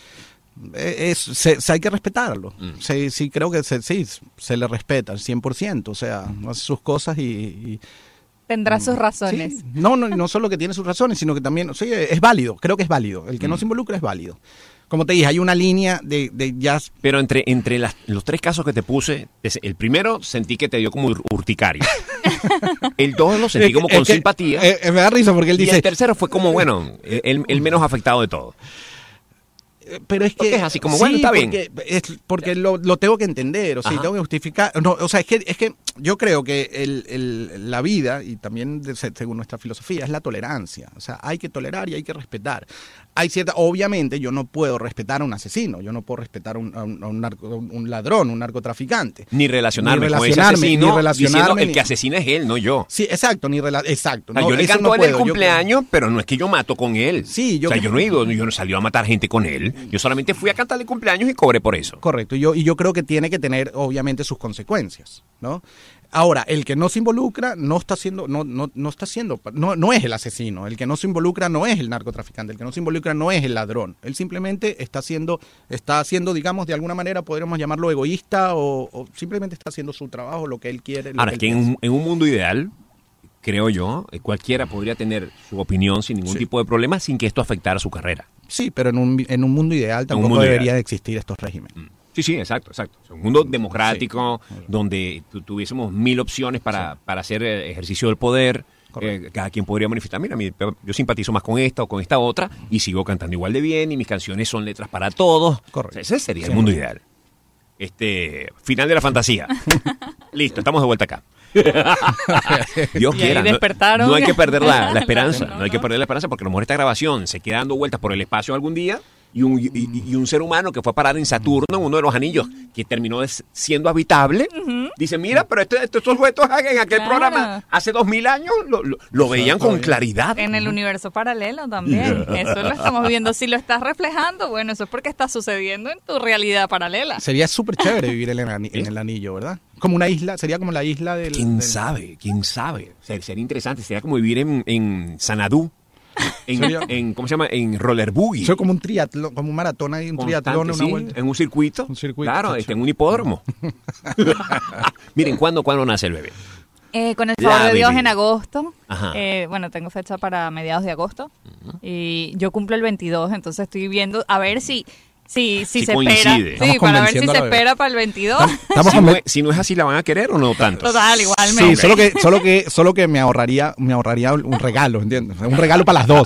Es, se, se hay que respetarlo. Mm. Sí, sí, creo que se, sí, se le respeta al cien por ciento. O sea, hace sus cosas y... y tendrá sus razones. Sí. No, no, no solo que tiene sus razones, sino que también, sí, es válido, creo que es válido. El que mm. no se involucra es válido. Como te dije, hay una línea de, de jazz. Pero entre, entre las, los tres casos que te puse, el primero sentí que te dio como urticaria. El dos lo sentí como con es que, simpatía. Eh, eh, me da risa porque él dice... Y el tercero fue como, bueno, el, el menos afectado de todo. Pero es que porque es así como, sí, bueno, está bien. Porque, es, porque lo, lo tengo que entender, o sea, tengo que justificar. No, o sea, es que, es que yo creo que el, el, la vida, y también de, según nuestra filosofía, es la tolerancia. O sea, hay que tolerar y hay que respetar. Hay cierta, obviamente, yo no puedo respetar a un asesino, yo no puedo respetar a un, a un, a un, narco, un ladrón, un narcotraficante. Ni relacionarme, ni relacionarme con ese asesino, ni relacionarme, diciendo el ni... que asesina es él, no yo. Sí, exacto, ni rela... exacto. O sea, no, yo le canto no a él puedo, el cumpleaños, yo... pero no es que yo mato con él. Sí, yo... O sea, yo no he ido, yo no salió a matar gente con él. Yo solamente fui a cantarle cumpleaños y cobré por eso. Correcto, y yo, y yo creo que tiene que tener, obviamente, sus consecuencias, ¿no? Ahora, el que no se involucra no está haciendo, no, no, no está haciendo, no, no es el asesino, el que no se involucra no es el narcotraficante, el que no se involucra no es el ladrón, él simplemente está haciendo, está haciendo, digamos, de alguna manera podríamos llamarlo egoísta o, o simplemente está haciendo su trabajo, lo que él quiere. Ahora, que, que en, en un mundo ideal, creo yo, cualquiera podría tener su opinión sin ningún sí. tipo de problema sin que esto afectara su carrera. Sí, pero en un, en un mundo ideal tampoco mundo debería ideal. de existir estos regímenes. Mm. Sí, sí, exacto, exacto. Un mundo democrático sí. donde tu, tuviésemos mil opciones para, sí. para hacer ejercicio del poder. Eh, cada quien podría manifestar, mira, yo simpatizo más con esta o con esta otra y sigo cantando igual de bien y mis canciones son letras para todos. Correcto. O sea, ese sería sí. el mundo ideal. Este, final de la fantasía. Listo, estamos de vuelta acá. Dios quiera, no, no hay que perder la, la esperanza, no, no hay que perder la esperanza porque a lo mejor esta grabación se queda dando vueltas por el espacio algún día y un, y, y un ser humano que fue a parar en Saturno, en uno de los anillos, que terminó siendo habitable, uh-huh. dice, mira, pero este, estos objetos en aquel claro. programa hace dos mil años lo, lo, lo veían con claridad. En el universo paralelo también, eso lo estamos viendo. Si lo estás reflejando, bueno, eso es porque está sucediendo en tu realidad paralela. Sería súper chévere vivir en el, anillo, en el anillo, ¿verdad? Como una isla, sería como la isla del... ¿Quién del... sabe? ¿Quién sabe? O sea, sería interesante, sería como vivir en, en Sanadú. En, en, ¿cómo se llama? En roller boogie. Eso como un triatlón, como un maratón ahí, un Constante, triatlón, una sí, vuelta. En un circuito. Un circuito. Claro, este, en un hipódromo. Miren, ¿cuándo, ¿cuándo nace el bebé? Eh, con el favor La de Dios baby. En agosto. Eh, bueno, tengo fecha para mediados de agosto. Uh-huh. Y yo cumplo el veintidós, entonces estoy viendo a ver si... Sí, sí, si se coincide. espera. Sí, para ver si se espera para el veintidós. Si no, es, si no es así, ¿la van a querer o no tanto? Total, igualmente. Sí, solo que, solo que, solo que me ahorraría, me ahorraría un regalo, ¿entiendes? Un regalo para las dos.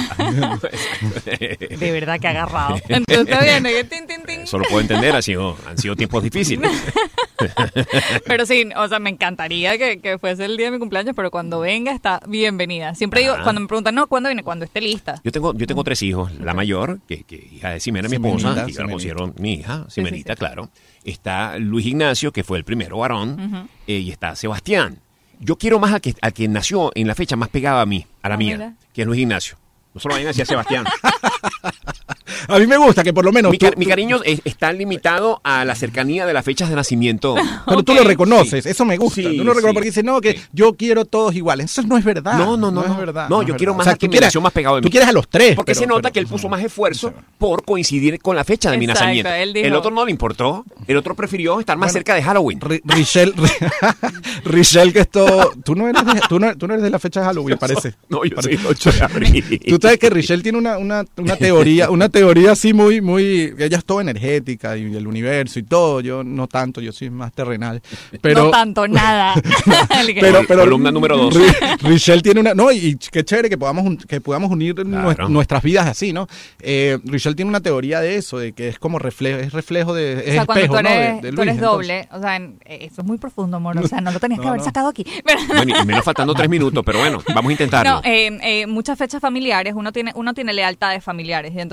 De verdad que agarrado. Entonces está bien, ¿eh? tin, tin, tin. Eso lo puedo entender, han sido, han sido tiempos difíciles. Pero sí, o sea, me encantaría que, que fuese el día de mi cumpleaños, pero cuando venga está bienvenida. Siempre digo, ah. cuando me preguntan, no, ¿cuándo viene? Cuando esté lista. Yo tengo, yo tengo tres hijos. La mayor, que, que hija de Ximena, mi esposa, y yo la considero mi hija, Ximenita, sí, sí, sí. claro. Está Luis Ignacio, que fue el primero varón, uh-huh. eh, y está Sebastián. Yo quiero más al que, al que nació en la fecha más pegada a mí, a la ah, mía, mira. que es Luis Ignacio. No solo vayan hacia Sebastián. A mí me gusta que por lo menos... Mi, tú, mi cariño tú... está limitado a la cercanía de las fechas de nacimiento. Pero okay. tú lo reconoces, sí. eso me gusta. Sí, tú lo reconoces sí. porque dices, no, que sí. yo quiero todos iguales. Eso no es verdad. No, no, no. No, no es verdad. No, no yo es quiero verdad. más o sea, al que me quieres, nació más pegado de mí. Tú quieres a los tres. Porque pero, se nota pero, que él puso más esfuerzo Exacto. por coincidir con la fecha de mi Exacto, nacimiento. Él dijo, el otro no le importó. El otro prefirió estar más bueno, cerca de Halloween. Richelle, Richelle, que esto... Tú no, eres de, tú, no, tú no eres de la fecha de Halloween, parece. No, yo soy el ocho de abril. Tú sabes que Richelle tiene una, una, una teoría, una teoría así muy, muy, ella es todo energética y el universo y todo, yo no tanto, yo soy más terrenal, pero... No tanto, nada. pero, pero, columna número dos. Richelle tiene una, no, y qué chévere que podamos, que podamos unir claro. nuestras vidas así, ¿no? Eh, Richelle tiene una teoría de eso, de que es como reflejo, es reflejo de, es o sea, espejo, tú eres, ¿no? De, de Luis, tú eres doble, entonces. o sea, eso es muy profundo, amor, o sea, no lo tenías que no, haber no. sacado aquí. Bueno, y menos faltando tres minutos, pero bueno, vamos a intentarlo. No, eh, eh, muchas fechas familiares, uno tiene, uno tiene lealtades familiares, y entonces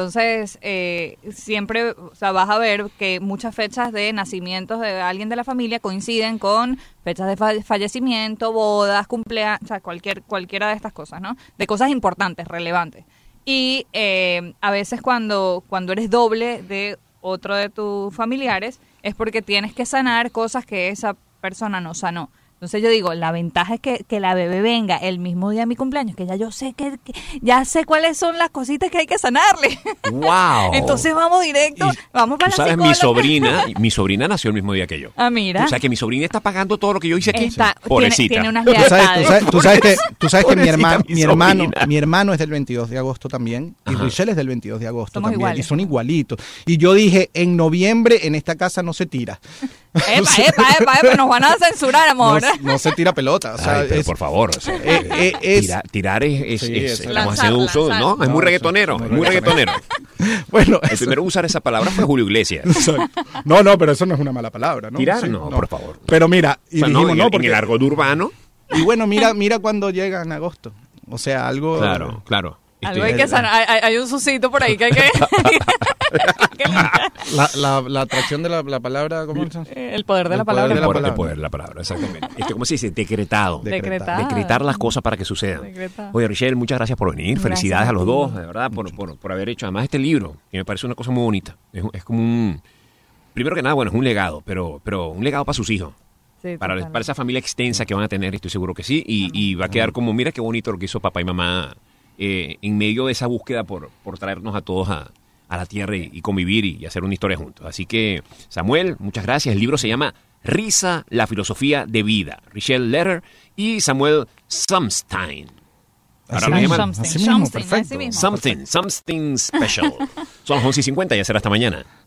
Entonces, eh, siempre, o sea, vas a ver que muchas fechas de nacimientos de alguien de la familia coinciden con fechas de fa- fallecimiento, bodas, cumpleaños, o sea, cualquier, cualquiera de estas cosas, ¿no? De cosas importantes, relevantes. Y eh, a veces cuando, cuando eres doble de otro de tus familiares, es porque tienes que sanar cosas que esa persona no sanó. Entonces yo digo, la ventaja es que, que la bebé venga el mismo día de mi cumpleaños, que ya yo sé que, que ya sé cuáles son las cositas que hay que sanarle. ¡Wow! Entonces vamos directo, Y vamos para tú la sabes, mi psicóloga. sobrina, mi sobrina nació el mismo día que yo. Ah, mira. O sea, que mi sobrina está pagando todo lo que yo hice aquí. Está- tiene, Pobrecita. tiene unas Tú sabes, tú lealtades. sabes- tú sabes que, tú sabes que mi, Pobrecita hermano, mi mi, hermano, sobrina. mi hermano es del veintidós de agosto también, y Ajá. Richelle es del veintidós de agosto Somos también, iguales. y son igualitos. Y yo dije, en noviembre en esta casa no se tira. Epa, epa, epa, epa, nos van a censurar, No, amor. no se tira pelota. O sea, Ay, pero es- por favor. O sea, eh, eh, es- tira- tirar es... es- Sí, es- es- estamos Lanzar, haciendo uso... lanzar. No, es No, muy eso- reggaetonero. muy Es muy reggaetonero. bueno, El eso- primero en usar esa palabra fue Julio Iglesias. exacto. No, no, pero eso no es una mala palabra, ¿no? Tirar, Sí, no, por favor. Pero mira, y O sea, no, dijimos, en, no, el, en porque... el argot urbano. Y bueno, mira, mira cuando llega en agosto. O sea, algo... Claro, claro. Algo Este, hay que sanar. Hay, hay- hay un sucito por ahí que hay que... que limpiar. La, la, la atracción de la, la palabra, ¿cómo se llama? El poder de la El poder palabra. el de la poder, el palabra. poder de la palabra, exactamente. Este, ¿cómo se dice? Decretado. Decretar. Decretar las cosas para que sucedan. Decretar. Oye, Richelle, muchas gracias por venir. Gracias Felicidades a a los ti. dos, de verdad, por, por, por haber hecho además este libro, que me parece una cosa muy bonita. Es, es como un... Primero que nada, bueno, es un legado, pero, pero un legado para sus hijos. Sí, Para, total. para esa familia extensa que van a tener, estoy seguro que sí. Y, y va a quedar como, mira qué bonito lo que hizo papá y mamá eh, en medio de esa búsqueda por, por traernos a todos a, a la tierra y, y convivir y, y hacer una historia juntos. Así que, Samuel, muchas gracias. El libro se llama Risa, la filosofía de vida. Richelle Lederer y Samuel Sumstein. Ahora Así lo mismo, llaman así Something, mismo, something, perfecto. así mismo. Something, something special. Son las once y cincuenta y ya será hasta mañana.